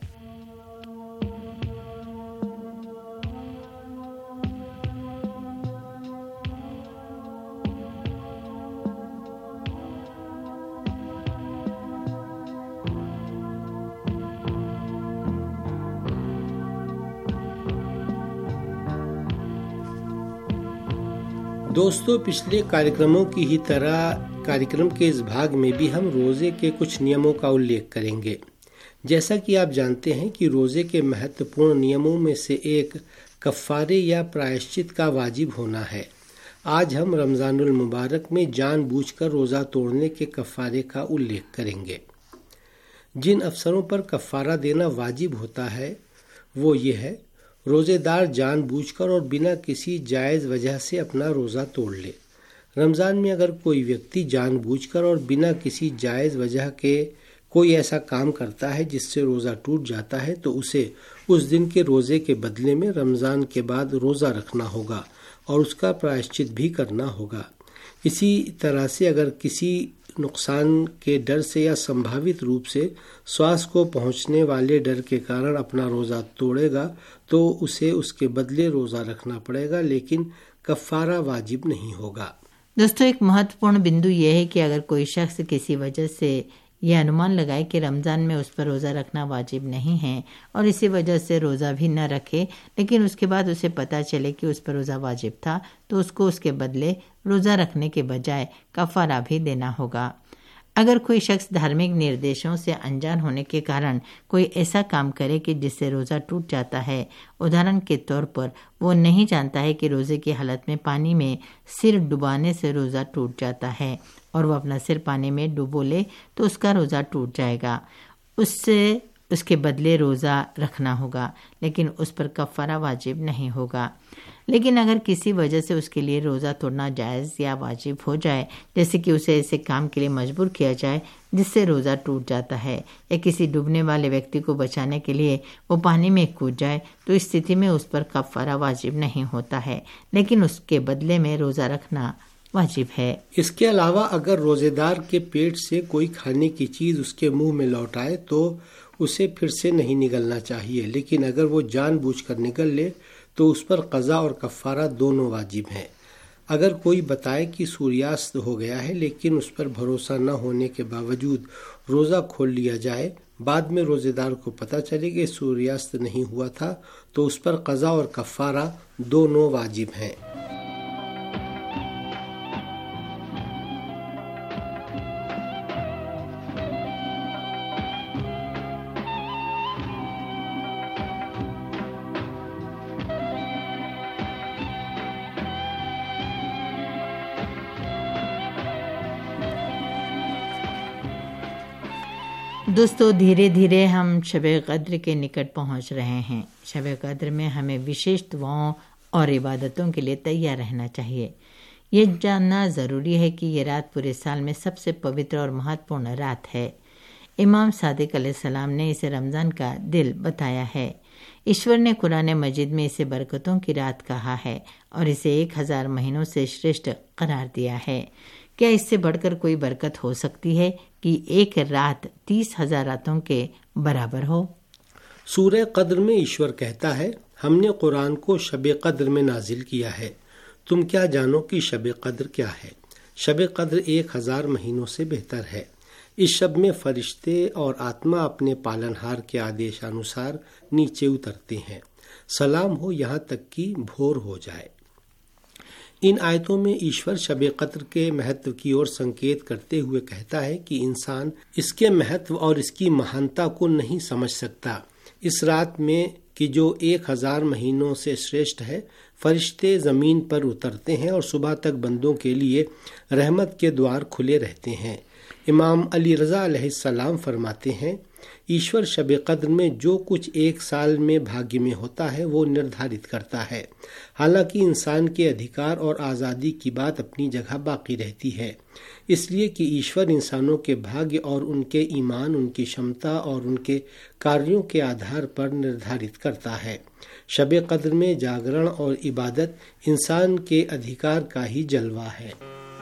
दोस्तों, पिछले कार्यक्रमों की ही तरह कार्यक्रम के इस भाग में भी हम रोजे के कुछ नियमों का उल्लेख करेंगे। जैसा कि आप जानते हैं कि रोजे के महत्वपूर्ण नियमों में से एक कफ़ारे या प्रायश्चित का वाजिब होना है। आज हम रमज़ानुल मुबारक में जानबूझकर रोज़ा तोड़ने के कफ़ारे का उल्लेख करेंगे। जिन अवसरों पर कफ़ारा देना वाजिब होता है वो ये है, रोज़ेदार जानबूझकर और बिना किसी जायज़ वजह से अपना रोज़ा तोड़ ले। रमज़ान में अगर कोई व्यक्ति जानबूझकर और बिना किसी जायज़ वजह के कोई ऐसा काम करता है जिससे रोज़ा टूट जाता है तो उसे उस दिन के रोज़े के बदले में रमज़ान के बाद रोज़ा रखना होगा और उसका प्रायश्चित भी करना होगा। इसी तरह से अगर किसी नुकसान के डर से या संभावित रूप से श्वास को पहुंचने वाले डर के कारण अपना रोज़ा तोड़ेगा तो उसे उसके बदले रोज़ा रखना पड़ेगा, लेकिन कफ़ारा वाजिब नहीं होगा। दोस्तों, एक महत्वपूर्ण बिंदु यह है कि अगर कोई शख्स किसी वजह से यह अनुमान लगाए कि रमज़ान में उस पर रोज़ा रखना वाजिब नहीं है और इसी वजह से रोज़ा भी न रखे, लेकिन उसके बाद उसे पता चले कि उस पर रोज़ा वाजिब था, तो उसको उसके बदले रोज़ा रखने के बजाय कफ़ारा भी देना होगा। अगर कोई शख्स धार्मिक निर्देशों से अनजान होने के कारण कोई ऐसा काम करे कि जिससे रोज़ा टूट जाता है, उदाहरण के तौर पर वो नहीं जानता है कि रोज़े की हालत में पानी में सिर डुबाने से रोज़ा टूट जाता है और वो अपना सिर पानी में डुबो ले तो उसका रोज़ा टूट जाएगा, उसके बदले रोज़ा रखना होगा, लेकिन उस पर कफ़ारा वाजिब नहीं होगा। लेकिन अगर किसी वजह से उसके लिए रोज़ा तोड़ना जायज़ या वाजिब हो जाए, जैसे कि उसे ऐसे काम के लिए मजबूर किया जाए जिससे रोज़ा टूट जाता है, या किसी डूबने वाले व्यक्ति को बचाने के लिए वो पानी में कूद जाए, तो इस स्थिति में उस पर कफ़ारा वाजिब नहीं होता है, लेकिन उसके बदले में रोज़ा रखना वाजिब है। इसके अलावा अगर रोज़ेदार के पेट से कोई खाने की चीज़ उसके मुंह में लौट आए तो उसे फिर से नहीं निगलना चाहिए, लेकिन अगर वो जानबूझकर निगल ले तो उस पर क़ज़ा और कफ़ारा दोनों वाजिब हैं। अगर कोई बताए कि सूर्यास्त हो गया है लेकिन उस पर भरोसा न होने के बावजूद रोज़ा खोल लिया जाए, बाद में रोज़ेदार को पता चले कि सूर्यास्त नहीं हुआ था, तो उस पर क़ज़ा और कफ़ारा दोनों वाजिब हैं। दोस्तों, धीरे धीरे हम शब-ए क़द्र के निकट पहुंच रहे हैं। शब-ए क़द्र में हमें विशेष दुआओं और इबादतों के लिए तैयार रहना चाहिए। ये जानना ज़रूरी है कि ये रात पूरे साल में सबसे पवित्र और महत्वपूर्ण रात है। इमाम सादिक अलैहिस्सलाम ने इसे रमज़ान का दिल बताया है। ईश्वर ने कुरान मजीद में इसे बरकतों की रात कहा है और इसे 1000 महीनों से श्रेष्ठ करार दिया है। क्या इससे बढ़कर कोई बरकत हो सकती है कि एक रात 30,000 रातों के बराबर हो? सूरह क़द्र में ईश्वर कहता है, हमने कुरान को शब-ए क़द्र में नाजिल किया है। तुम क्या जानो कि शब-ए क़द्र क्या है? शब-ए क़द्र 1000 महीनों से बेहतर है। इस शब में फरिश्ते और आत्मा अपने पालनहार के आदेशानुसार नीचे उतरते हैं। सलाम हो यहाँ तक कि भोर हो जाए। इन आयतों में ईश्वर शब-ए क़द्र के महत्व की ओर संकेत करते हुए कहता है कि इंसान इसके महत्व और इसकी महानता को नहीं समझ सकता। इस रात में कि जो 1000 महीनों से श्रेष्ठ है, फरिश्ते ज़मीन पर उतरते हैं और सुबह तक बंदों के लिए रहमत के द्वार खुले रहते हैं। इमाम अली रज़ा अलैहिस्सलाम फरमाते हैं, ईश्वर शब-ए क़द्र में जो कुछ एक साल में भाग्य में होता है वो निर्धारित करता है। हालांकि इंसान के अधिकार और आज़ादी की बात अपनी जगह बाकी रहती है, इसलिए कि ईश्वर इंसानों के भाग्य और उनके ईमान, उनकी क्षमता और उनके कार्यों के आधार पर निर्धारित करता है। शब-ए क़द्र में जागरण और इबादत इंसान के अधिकार का ही जलवा है।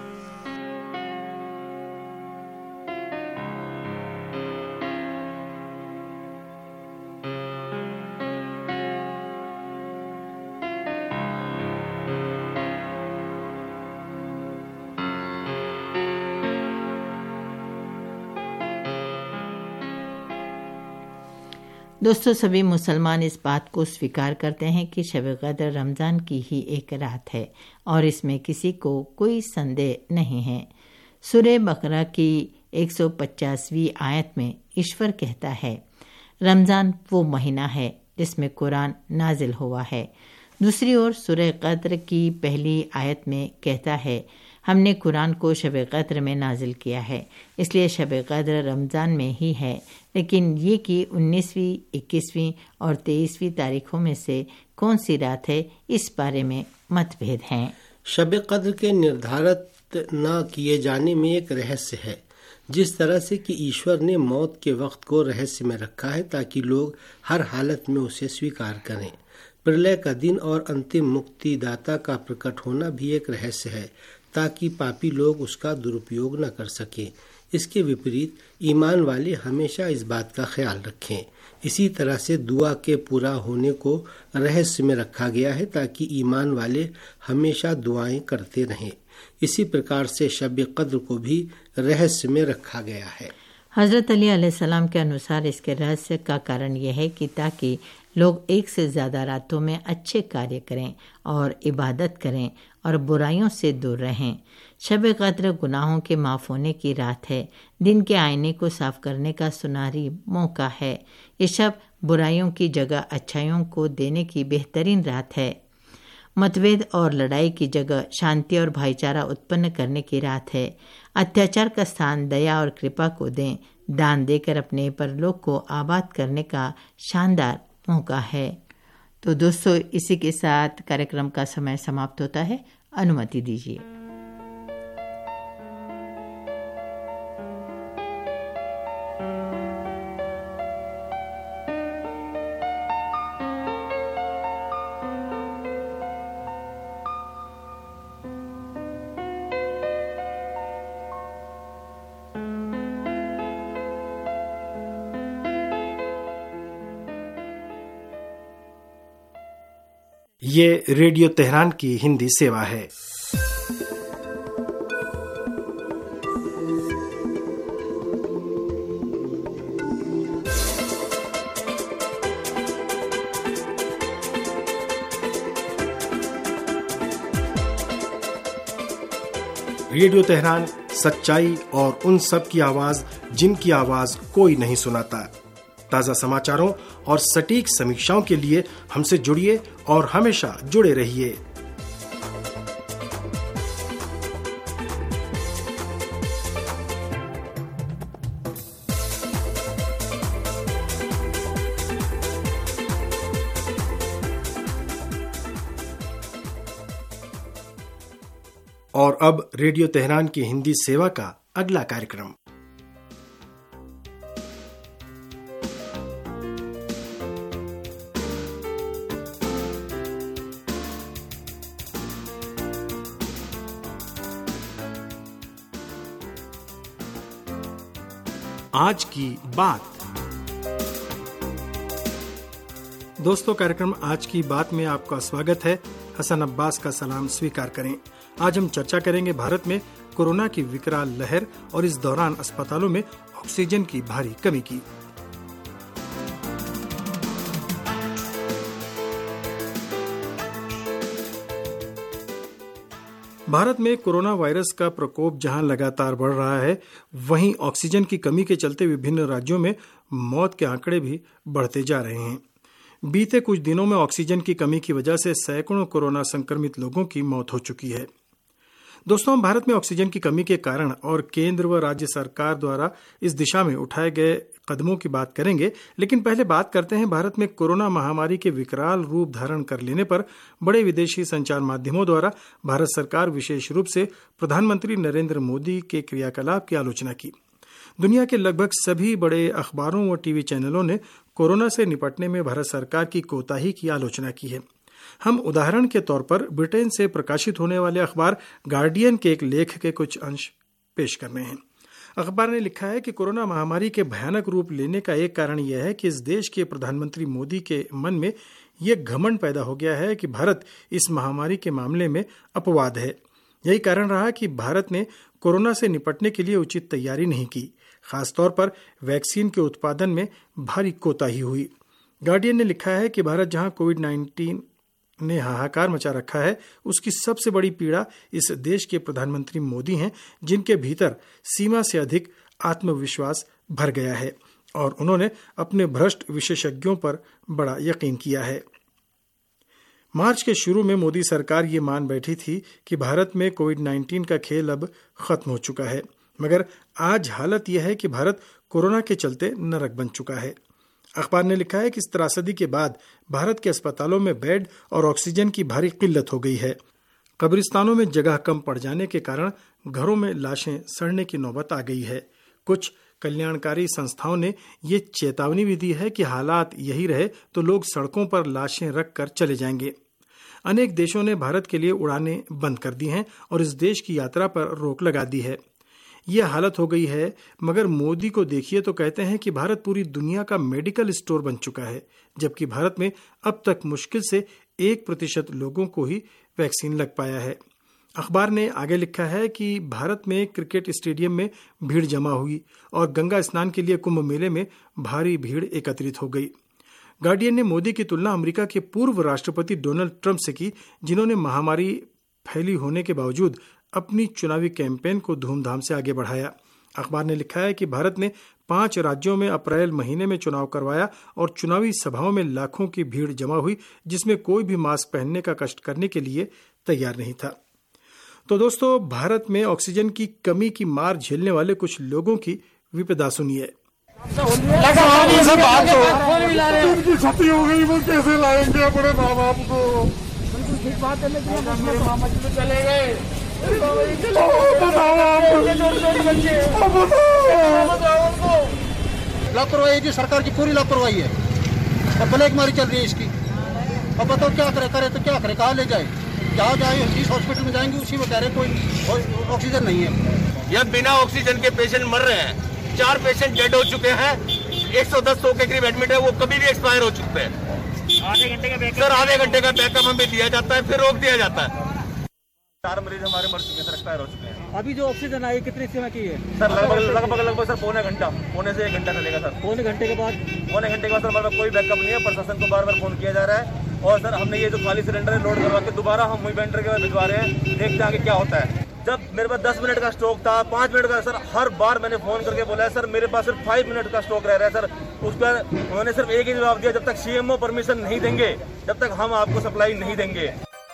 दोस्तों, सभी मुसलमान इस बात को स्वीकार करते हैं कि शब-ए क़द्र रमज़ान की ही एक रात है और इसमें किसी को कोई संदेह नहीं है। सूरह बकरा की 150वीं आयत में ईश्वर कहता है, रमज़ान वो महीना है जिसमें कुरान नाजिल हुआ है। दूसरी ओर सूरह क़द्र की पहली आयत में कहता है, हमने कुरान को शब-ए क़द्र में नाजिल किया है, इसलिए शब-ए क़द्र रमज़ान में ही है। लेकिन ये कि 19वीं, 21वीं और 23वीं तारीखों में से कौन सी रात है, इस बारे में मतभेद हैं। शब-ए क़द्र के निर्धारित न किए जाने में एक रहस्य है। जिस तरह से कि ईश्वर ने मौत के वक्त को रहस्य में रखा है ताकि लोग हर हालत में उसे स्वीकार करें। प्रलय का दिन और अंतिम मुक्तिदाता का प्रकट होना भी एक रहस्य है ताकि पापी लोग उसका दुरुपयोग न कर सकें। इसके विपरीत ईमान वाले हमेशा इस बात का ख्याल रखें। इसी तरह से दुआ के पूरा होने को रहस्य में रखा गया है ताकि ईमान वाले हमेशा दुआएं करते रहें। इसी प्रकार से शब-ए क़द्र को भी रहस्य में रखा गया है। हज़रत अली अलैहिस्सलाम के अनुसार इसके रहस्य का कारण यह है कि ताकि लोग एक से ज़्यादा रातों में अच्छे कार्य करें और इबादत करें और बुराइयों से दूर रहें। शब क़द्र गुनाहों के माफ़ होने की रात है, दिन के आईने को साफ करने का सुनहरी मौका है। ये शब बुराइयों की जगह अच्छाइयों को देने की बेहतरीन रात है। मतभेद और लड़ाई की जगह शांति और भाईचारा उत्पन्न करने की रात है। अत्याचार का स्थान दया और कृपा को दें। दान देकर अपने परलोक को आबाद करने का शानदार मौका है। तो दोस्तों, इसी के साथ कार्यक्रम का समय समाप्त होता है। अनुमति दीजिए। ये रेडियो तेहरान की हिंदी सेवा है। रेडियो तेहरान सच्चाई और उन सब की आवाज जिनकी आवाज कोई नहीं सुनाता। ताज़ा समाचारों और सटीक समीक्षाओं के लिए हमसे जुड़िए और हमेशा जुड़े रहिए। और अब रेडियो तेहरान की हिंदी सेवा का अगला कार्यक्रम। आज की बात। दोस्तों, कार्यक्रम आज की बात में आपका स्वागत है। हसन अब्बास का सलाम स्वीकार करें। आज हम चर्चा करेंगे भारत में कोरोना की विकराल लहर और इस दौरान अस्पतालों में ऑक्सीजन की भारी कमी की। भारत में कोरोना वायरस का प्रकोप जहां लगातार बढ़ रहा है, वहीं ऑक्सीजन की कमी के चलते विभिन्न राज्यों में मौत के आंकड़े भी बढ़ते जा रहे हैं। बीते कुछ दिनों में ऑक्सीजन की कमी की वजह से सैकड़ों कोरोना संक्रमित लोगों की मौत हो चुकी है। दोस्तों, हम भारत में ऑक्सीजन की कमी के कारण और केंद्र व राज्य सरकार द्वारा इस दिशा में उठाए गए कदमों की बात करेंगे, लेकिन पहले बात करते हैं भारत में कोरोना महामारी के विकराल रूप धारण कर लेने पर बड़े विदेशी संचार माध्यमों द्वारा भारत सरकार विशेष रूप से प्रधानमंत्री नरेंद्र मोदी के क्रियाकलाप की आलोचना की। दुनिया के लगभग सभी बड़े अखबारों व टीवी चैनलों ने कोरोना से निपटने में भारत सरकार की कोताही की आलोचना की है। हम उदाहरण के तौर पर ब्रिटेन से प्रकाशित होने वाले अखबार गार्डियन के एक लेख के कुछ अंश पेश कर रहे हैं। अखबार ने लिखा है कि कोरोना महामारी के भयानक रूप लेने का एक कारण यह है कि इस देश के प्रधानमंत्री मोदी के मन में यह घमंड पैदा हो गया है कि भारत इस महामारी के मामले में अपवाद है। यही कारण रहा कि भारत ने कोरोना से निपटने के लिए उचित तैयारी नहीं की। खासतौर पर वैक्सीन के उत्पादन में भारी कोताही हुई। गार्डियन ने लिखा है कि भारत जहां कोविड-19 ने हाहाकार मचा रखा है, उसकी सबसे बड़ी पीड़ा इस देश के प्रधानमंत्री मोदी हैं, जिनके भीतर सीमा से अधिक आत्मविश्वास भर गया है और उन्होंने अपने भ्रष्ट विशेषज्ञों पर बड़ा यकीन किया है। मार्च के शुरू में मोदी सरकार ये मान बैठी थी कि भारत में कोविड-19 का खेल अब खत्म हो चुका है, मगर आज हालत यह है कि भारत कोरोना के चलते नरक बन चुका है। अखबार ने लिखा है कि इस त्रासदी के बाद भारत के अस्पतालों में बेड और ऑक्सीजन की भारी किल्लत हो गई है। कब्रिस्तानों में जगह कम पड़ जाने के कारण घरों में लाशें सड़ने की नौबत आ गई है। कुछ कल्याणकारी संस्थाओं ने ये चेतावनी भी दी है कि हालात यही रहे तो लोग सड़कों पर लाशें रख कर चले जाएंगे। अनेक देशों ने भारत के लिए उड़ानें बंद कर दी हैं और इस देश की यात्रा पर रोक लगा दी है। यह हालत हो गई है, मगर मोदी को देखिए तो कहते हैं कि भारत पूरी दुनिया का मेडिकल स्टोर बन चुका है, जबकि भारत में अब तक मुश्किल से 1% लोगों को ही वैक्सीन लग पाया है। अखबार ने आगे लिखा है कि भारत में क्रिकेट स्टेडियम में भीड़ जमा हुई और गंगा स्नान के लिए कुंभ मेले में भारी भीड़ एकत्रित हो गई। गार्डियन ने मोदी की तुलना अमेरिका के पूर्व राष्ट्रपति डोनाल्ड ट्रंप से की, जिन्होंने महामारी फैली होने के बावजूद अपनी चुनावी कैंपेन को धूमधाम से आगे बढ़ाया। अखबार ने लिखा है कि भारत ने 5 राज्यों में अप्रैल महीने में चुनाव करवाया और चुनावी सभाओं में लाखों की भीड़ जमा हुई, जिसमें कोई भी मास्क पहनने का कष्ट करने के लिए तैयार नहीं था। तो दोस्तों, भारत में ऑक्सीजन की कमी की मार झेलने वाले कुछ लोगों की विपदा सुनिए। छुट्टी हो गई, वो कैसे लाएंगे अपने माँ बाप को? चले गए, लापरवाही जी, सरकार की पूरी लापरवाही है और ब्लैक मारी चल रही है इसकी। अब बताओ क्या करे तो क्या करे, कहाँ ले जाए, जहाँ जाए जिस हॉस्पिटल में जाएंगे उसी में कह रहे कोई ऑक्सीजन नहीं है। यह बिना ऑक्सीजन के पेशेंट मर रहे हैं। 4 पेशेंट डेड हो चुके हैं, 110 के करीब एडमिट है, वो कभी भी एक्सपायर हो चुके हैं। आधे घंटे का बैकअप हमें दिया जाता है, फिर रोक दिया जाता है। 4 मरीज हमारे मर चुके हैं सर, एक्सपायर हो चुके हैं। अभी जो ऑक्सीजन आई कितनी समय की है सर? लगभग सर पौने से 1 घंटा चलेगा सर। पौने घंटे के बाद सर हमारा कोई बैकअप नहीं है। प्रशासन को बार फोन किया जा रहा है और सर हमने ये जो खाली सिलेंडर है लोड करवा के दोबारा हम वही वेंडर के बाद भिजवा रहे हैं, देखते हैं आगे क्या होता है। जब मेरे पास 10 मिनट का स्टॉक था, 5 मिनट का, सर हर बार मैंने फोन करके बोला है सर मेरे पास सिर्फ 5 मिनट का स्टॉक रह रहा है सर। उसका उन्होंने सिर्फ एक ही जवाब दिया, जब तक सीएमओ परमिशन नहीं देंगे जब तक हम आपको सप्लाई नहीं देंगे।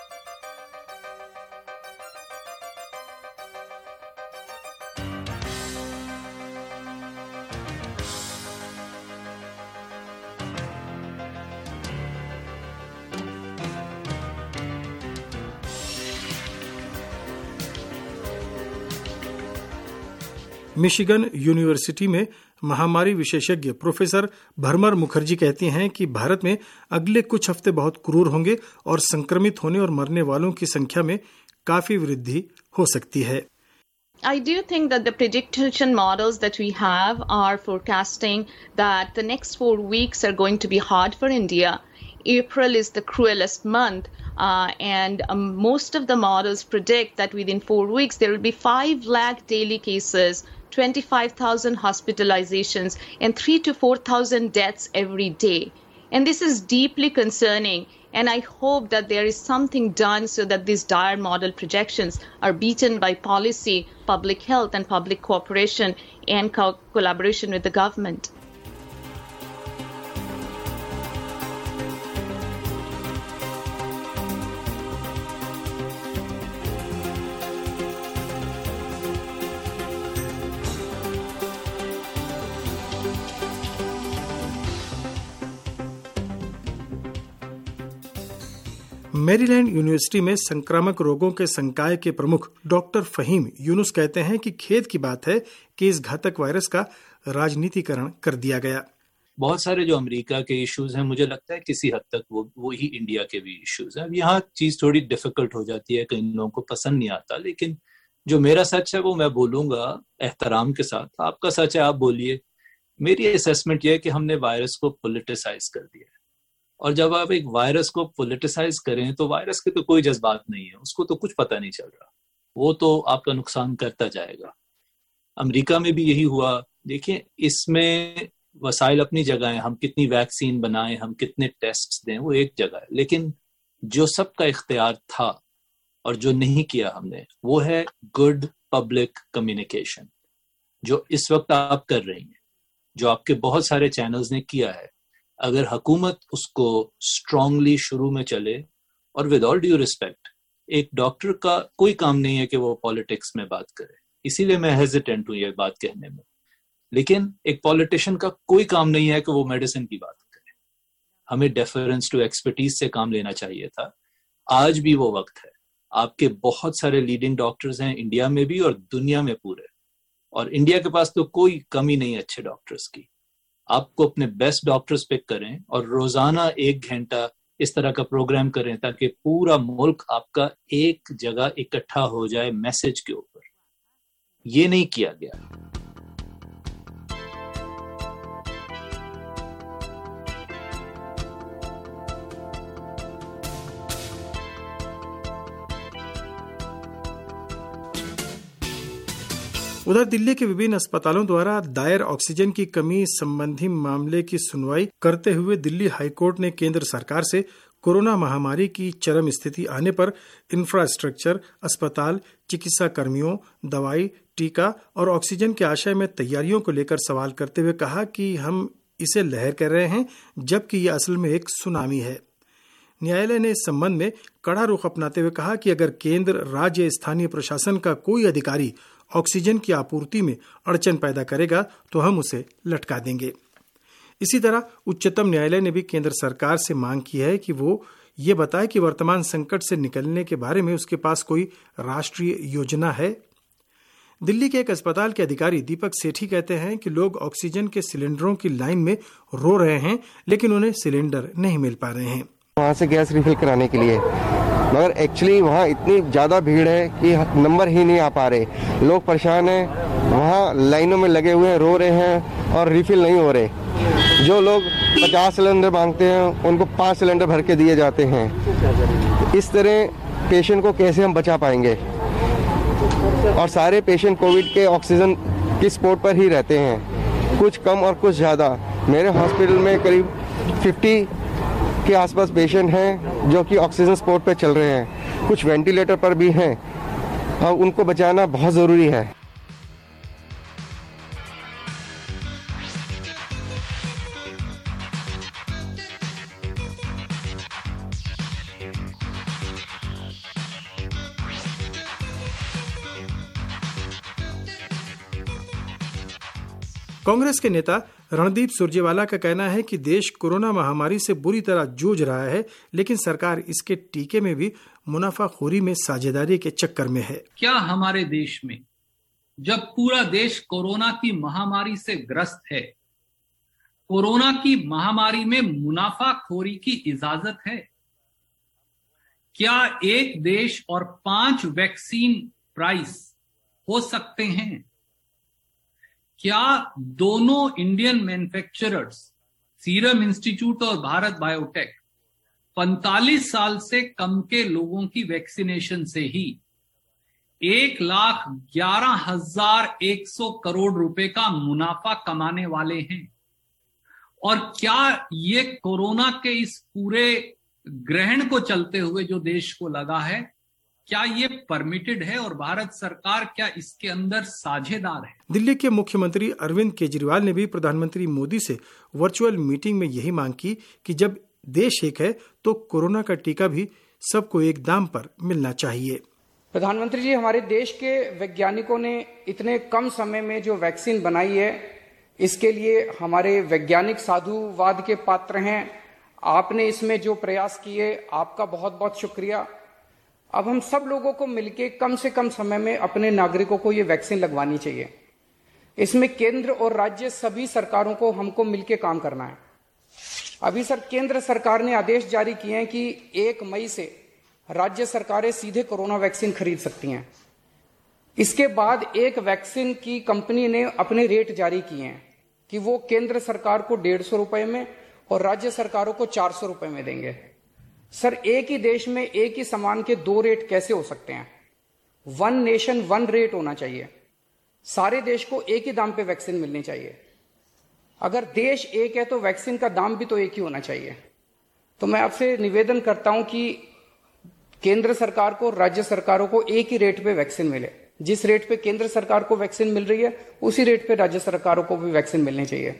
मिशिगन यूनिवर्सिटी में महामारी विशेषज्ञ प्रोफेसर भरमर मुखर्जी कहती हैं कि भारत में अगले कुछ हफ्ते बहुत क्रूर होंगे और संक्रमित होने और मरने वालों की संख्या में काफी वृद्धि हो सकती है। I do think that the prediction models that we have are forecasting that the next 4 weeks are going to be hard for India. April is the cruelest month, and most of the models predict that within 4 weeks there will be 5 lakh daily cases, 25,000 hospitalizations, and 3,000 to 4,000 deaths every day. And this is deeply concerning. And I hope that there is something done so that these dire model projections are beaten by policy, public health, and public cooperation and collaboration with the government. Maryland university में संक्रामक रोगों के संकाय के प्रमुख doctor Faheem Yunus कहते हैं कि खेद की बात है कि इस घातक वायरस का राजनीतिकरण कर दिया गया। बहुत सारे जो अमेरिका के इश्यूज हैं, मुझे लगता है किसी हद तक वो ही इंडिया के भी इश्यूज हैं। अब यहाँ चीज थोड़ी डिफिकल्ट हो जाती है, कई लोगों को पसंद नहीं आता, लेकिन जो मेरा सच है वो मैं बोलूंगा एहतराम के साथ। आपका सच है, आप बोलिए। मेरी असेसमेंट यह है कि हमने वायरस को पॉलिटिसाइज कर दिया है, और जब आप एक वायरस को पॉलिटिसाइज करें तो वायरस के तो कोई जज्बात नहीं है, उसको तो कुछ पता नहीं चल रहा, वो तो आपका नुकसान करता जाएगा। अमेरिका में भी यही हुआ। देखिए, इसमें वसाइल अपनी जगह है, हम कितनी वैक्सीन बनाएं, हम कितने टेस्ट दें, वो एक जगह है, लेकिन जो सबका इख्तियार था और जो नहीं किया हमने, वो है गुड पब्लिक कम्युनिकेशन, जो इस वक्त आप कर रही हैं, जो आपके बहुत सारे चैनल्स ने किया है। अगर हुकूमत उसको स्ट्रांगली शुरू में चले, और विद ऑल ड्यू रिस्पेक्ट, एक डॉक्टर का कोई काम नहीं है कि वो पॉलिटिक्स में बात करे, इसीलिए मैं हेजिटेंट हूं ये बात कहने में, लेकिन एक पॉलिटिशियन का कोई काम नहीं है कि वो मेडिसिन की बात करे। हमें डेफरेंस टू एक्सपर्टीज से काम लेना चाहिए था। आज भी वो वक्त है। आपके बहुत सारे लीडिंग डॉक्टर्स हैं इंडिया में भी और दुनिया में पूरे, और इंडिया के पास तो कोई कमी नहीं है अच्छे डॉक्टर्स की। आपको अपने बेस्ट डॉक्टर्स पिक करें और रोजाना 1 घंटा इस तरह का प्रोग्राम करें ताकि पूरा मुल्क आपका एक जगह इकट्ठा हो जाए मैसेज के ऊपर। ये नहीं किया गया। उधर दिल्ली के विभिन्न अस्पतालों द्वारा दायर ऑक्सीजन की कमी संबंधी मामले की सुनवाई करते हुए दिल्ली हाईकोर्ट ने केंद्र सरकार से कोरोना महामारी की चरम स्थिति आने पर इंफ्रास्ट्रक्चर, अस्पताल, चिकित्सा कर्मियों, दवाई, टीका और ऑक्सीजन के आशय में तैयारियों को लेकर सवाल करते हुए कहा कि हम इसे लहर कह रहे हैं, जबकि यह असल में एक सुनामी है। न्यायालय ने इस संबंध में कड़ा रुख अपनाते हुए कहा कि अगर केंद्र, राज्य, स्थानीय प्रशासन का कोई अधिकारी ऑक्सीजन की आपूर्ति में अड़चन पैदा करेगा तो हम उसे लटका देंगे। इसी तरह उच्चतम न्यायालय ने भी केंद्र सरकार से मांग की है कि वो ये बताए कि वर्तमान संकट से निकलने के बारे में उसके पास कोई राष्ट्रीय योजना है। दिल्ली के एक अस्पताल के अधिकारी दीपक सेठी कहते हैं कि लोग ऑक्सीजन के सिलेंडरों की लाइन में रो रहे हैं, लेकिन उन्हें सिलेंडर नहीं मिल पा रहे हैं। वहाँ से गैस रिफिल कराने के लिए, मगर एक्चुअली वहाँ इतनी ज़्यादा भीड़ है कि नंबर ही नहीं आ पा रहे। लोग परेशान हैं, वहाँ लाइनों में लगे हुए हैं, रो रहे हैं और रिफिल नहीं हो रहे। जो लोग 50 सिलेंडर मांगते हैं उनको 5 सिलेंडर भर के दिए जाते हैं। इस तरह पेशेंट को कैसे हम बचा पाएंगे? और सारे पेशेंट कोविड के ऑक्सीजन की सपोर्ट पर ही रहते हैं, कुछ कम और कुछ ज़्यादा। मेरे हॉस्पिटल में करीब 50 के आसपास पेशेंट हैं जो कि ऑक्सीजन सपोर्ट पर चल रहे हैं, कुछ वेंटिलेटर पर भी हैं। अब उनको बचाना बहुत ज़रूरी है। कांग्रेस के नेता रणदीप सुरजेवाला का कहना है कि देश कोरोना महामारी से बुरी तरह जूझ रहा है, लेकिन सरकार इसके टीके में भी मुनाफाखोरी में साझेदारी के चक्कर में है। क्या हमारे देश में जब पूरा देश कोरोना की महामारी से ग्रस्त है, कोरोना की महामारी में मुनाफाखोरी की इजाजत है? क्या एक देश और 5 वैक्सीन प्राइस हो सकते हैं? क्या दोनों इंडियन मैन्युफैक्चरर्स सीरम इंस्टीट्यूट और भारत बायोटेक 45 साल से कम के लोगों की वैक्सीनेशन से ही 1,11,100 करोड़ रुपए का मुनाफा कमाने वाले हैं? और क्या ये कोरोना के इस पूरे ग्रहण को चलते हुए जो देश को लगा है, क्या ये परमिटेड है? और भारत सरकार क्या इसके अंदर साझेदार है? दिल्ली के मुख्यमंत्री अरविंद केजरीवाल ने भी प्रधानमंत्री मोदी से वर्चुअल मीटिंग में यही मांग की कि जब देश एक है तो कोरोना का टीका भी सबको एक दाम पर मिलना चाहिए। प्रधानमंत्री जी, हमारे देश के वैज्ञानिकों ने इतने कम समय में जो वैक्सीन बनाई है, इसके लिए हमारे वैज्ञानिक साधुवाद के पात्र हैं। आपने इसमें जो प्रयास किए, आपका बहुत बहुत शुक्रिया। अब हम सब लोगों को मिलकर कम से कम समय में अपने नागरिकों को ये वैक्सीन लगवानी चाहिए। इसमें केंद्र और राज्य सभी सरकारों को हमको मिलकर काम करना है। अभी सर केंद्र सरकार ने आदेश जारी किए हैं कि 1 मई से राज्य सरकारें सीधे कोरोना वैक्सीन खरीद सकती हैं। इसके बाद एक वैक्सीन की कंपनी ने अपने रेट जारी किए हैं कि वो केंद्र सरकार को 150 रुपए में और राज्य सरकारों को 400 रुपए में देंगे। सर, एक ही देश में एक ही सामान के 2 रेट कैसे हो सकते हैं? 1 नेशन 1 रेट होना चाहिए। सारे देश को एक ही दाम पे वैक्सीन मिलनी चाहिए। अगर देश एक है तो वैक्सीन का दाम भी तो एक ही होना चाहिए। तो मैं आपसे निवेदन करता हूं कि केंद्र सरकार को, राज्य सरकारों को एक ही रेट पे वैक्सीन मिले। जिस रेट पे केंद्र सरकार को वैक्सीन मिल रही है, उसी रेट पे राज्य सरकारों को भी वैक्सीन मिलनी चाहिए।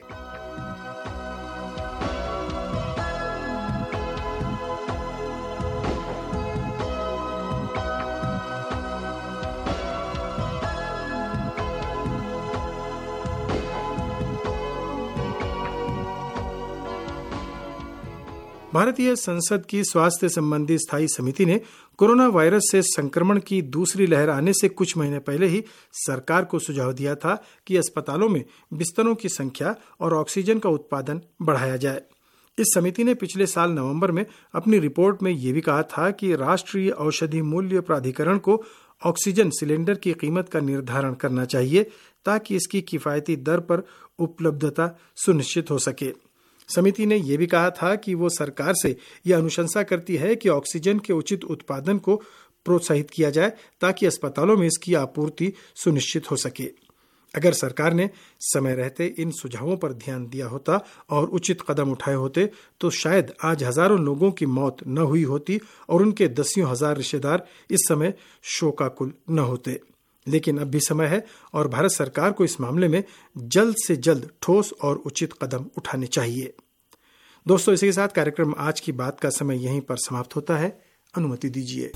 भारतीय संसद की स्वास्थ्य संबंधी स्थायी समिति ने कोरोना वायरस से संक्रमण की दूसरी लहर आने से कुछ महीने पहले ही सरकार को सुझाव दिया था कि अस्पतालों में बिस्तरों की संख्या और ऑक्सीजन का उत्पादन बढ़ाया जाए। इस समिति ने पिछले साल नवंबर में अपनी रिपोर्ट में ये भी कहा था कि राष्ट्रीय औषधि मूल्य प्राधिकरण को ऑक्सीजन सिलेंडर की कीमत का निर्धारण करना चाहिए ताकि इसकी किफायती दर पर उपलब्धता सुनिश्चित हो सके। समिति ने यह भी कहा था कि वो सरकार से यह अनुशंसा करती है कि ऑक्सीजन के उचित उत्पादन को प्रोत्साहित किया जाए ताकि अस्पतालों में इसकी आपूर्ति सुनिश्चित हो सके। अगर सरकार ने समय रहते इन सुझावों पर ध्यान दिया होता और उचित कदम उठाए होते तो शायद आज हजारों लोगों की मौत न हुई होती और उनके दसियों हजार रिश्तेदार इस समय शोकाकुल न होते। लेकिन अब भी समय है और भारत सरकार को इस मामले में जल्द से जल्द ठोस और उचित कदम उठाने चाहिए। दोस्तों, इसी के साथ कार्यक्रम आज की बात का समय यहीं पर समाप्त होता है। अनुमति दीजिए।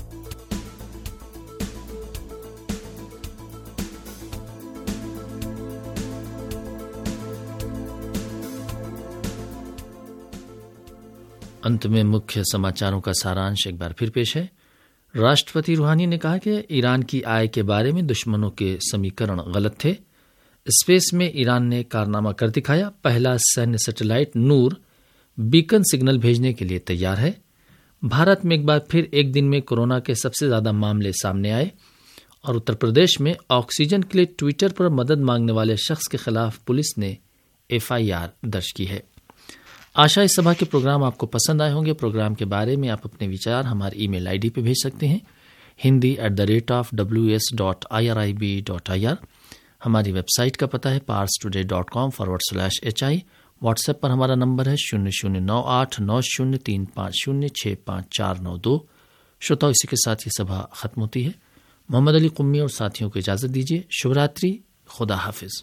अंत में मुख्य समाचारों का सारांश एक बार फिर पेश है। राष्ट्रपति रूहानी ने कहा कि ईरान की आय के बारे में दुश्मनों के समीकरण गलत थे। स्पेस में ईरान ने कारनामा कर दिखाया। पहला सैन्य सैटेलाइट नूर बीकन सिग्नल भेजने के लिए तैयार है। भारत में एक बार फिर एक दिन में कोरोना के सबसे ज्यादा मामले सामने आए। और उत्तर प्रदेश में ऑक्सीजन के लिए ट्विटर पर मदद मांगने वाले शख्स के खिलाफ पुलिस ने FIR दर्ज की है। आशा इस सभा के प्रोग्राम आपको पसंद आए होंगे। प्रोग्राम के बारे में आप अपने विचार हमारी email ID पे भेज सकते हैं hindi@ws.irib.ir। हमारी वेबसाइट का पता है parstoday.com/hi। व्हाट्सएप पर हमारा नंबर है 00989035065492। श्रोताओ, इसी के साथ ये सभा खत्म होती है। मोहम्मद अली कुम्मी और साथियों को इजाजत दीजिए। शुभरात्रि, खुदा हाफिज।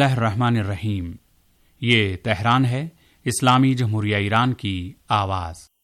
बिस्मिल्लाहिर्रहमानिर्रहीम। ये तेहरान है, इस्लामी जमहूरिया ईरान की आवाज़।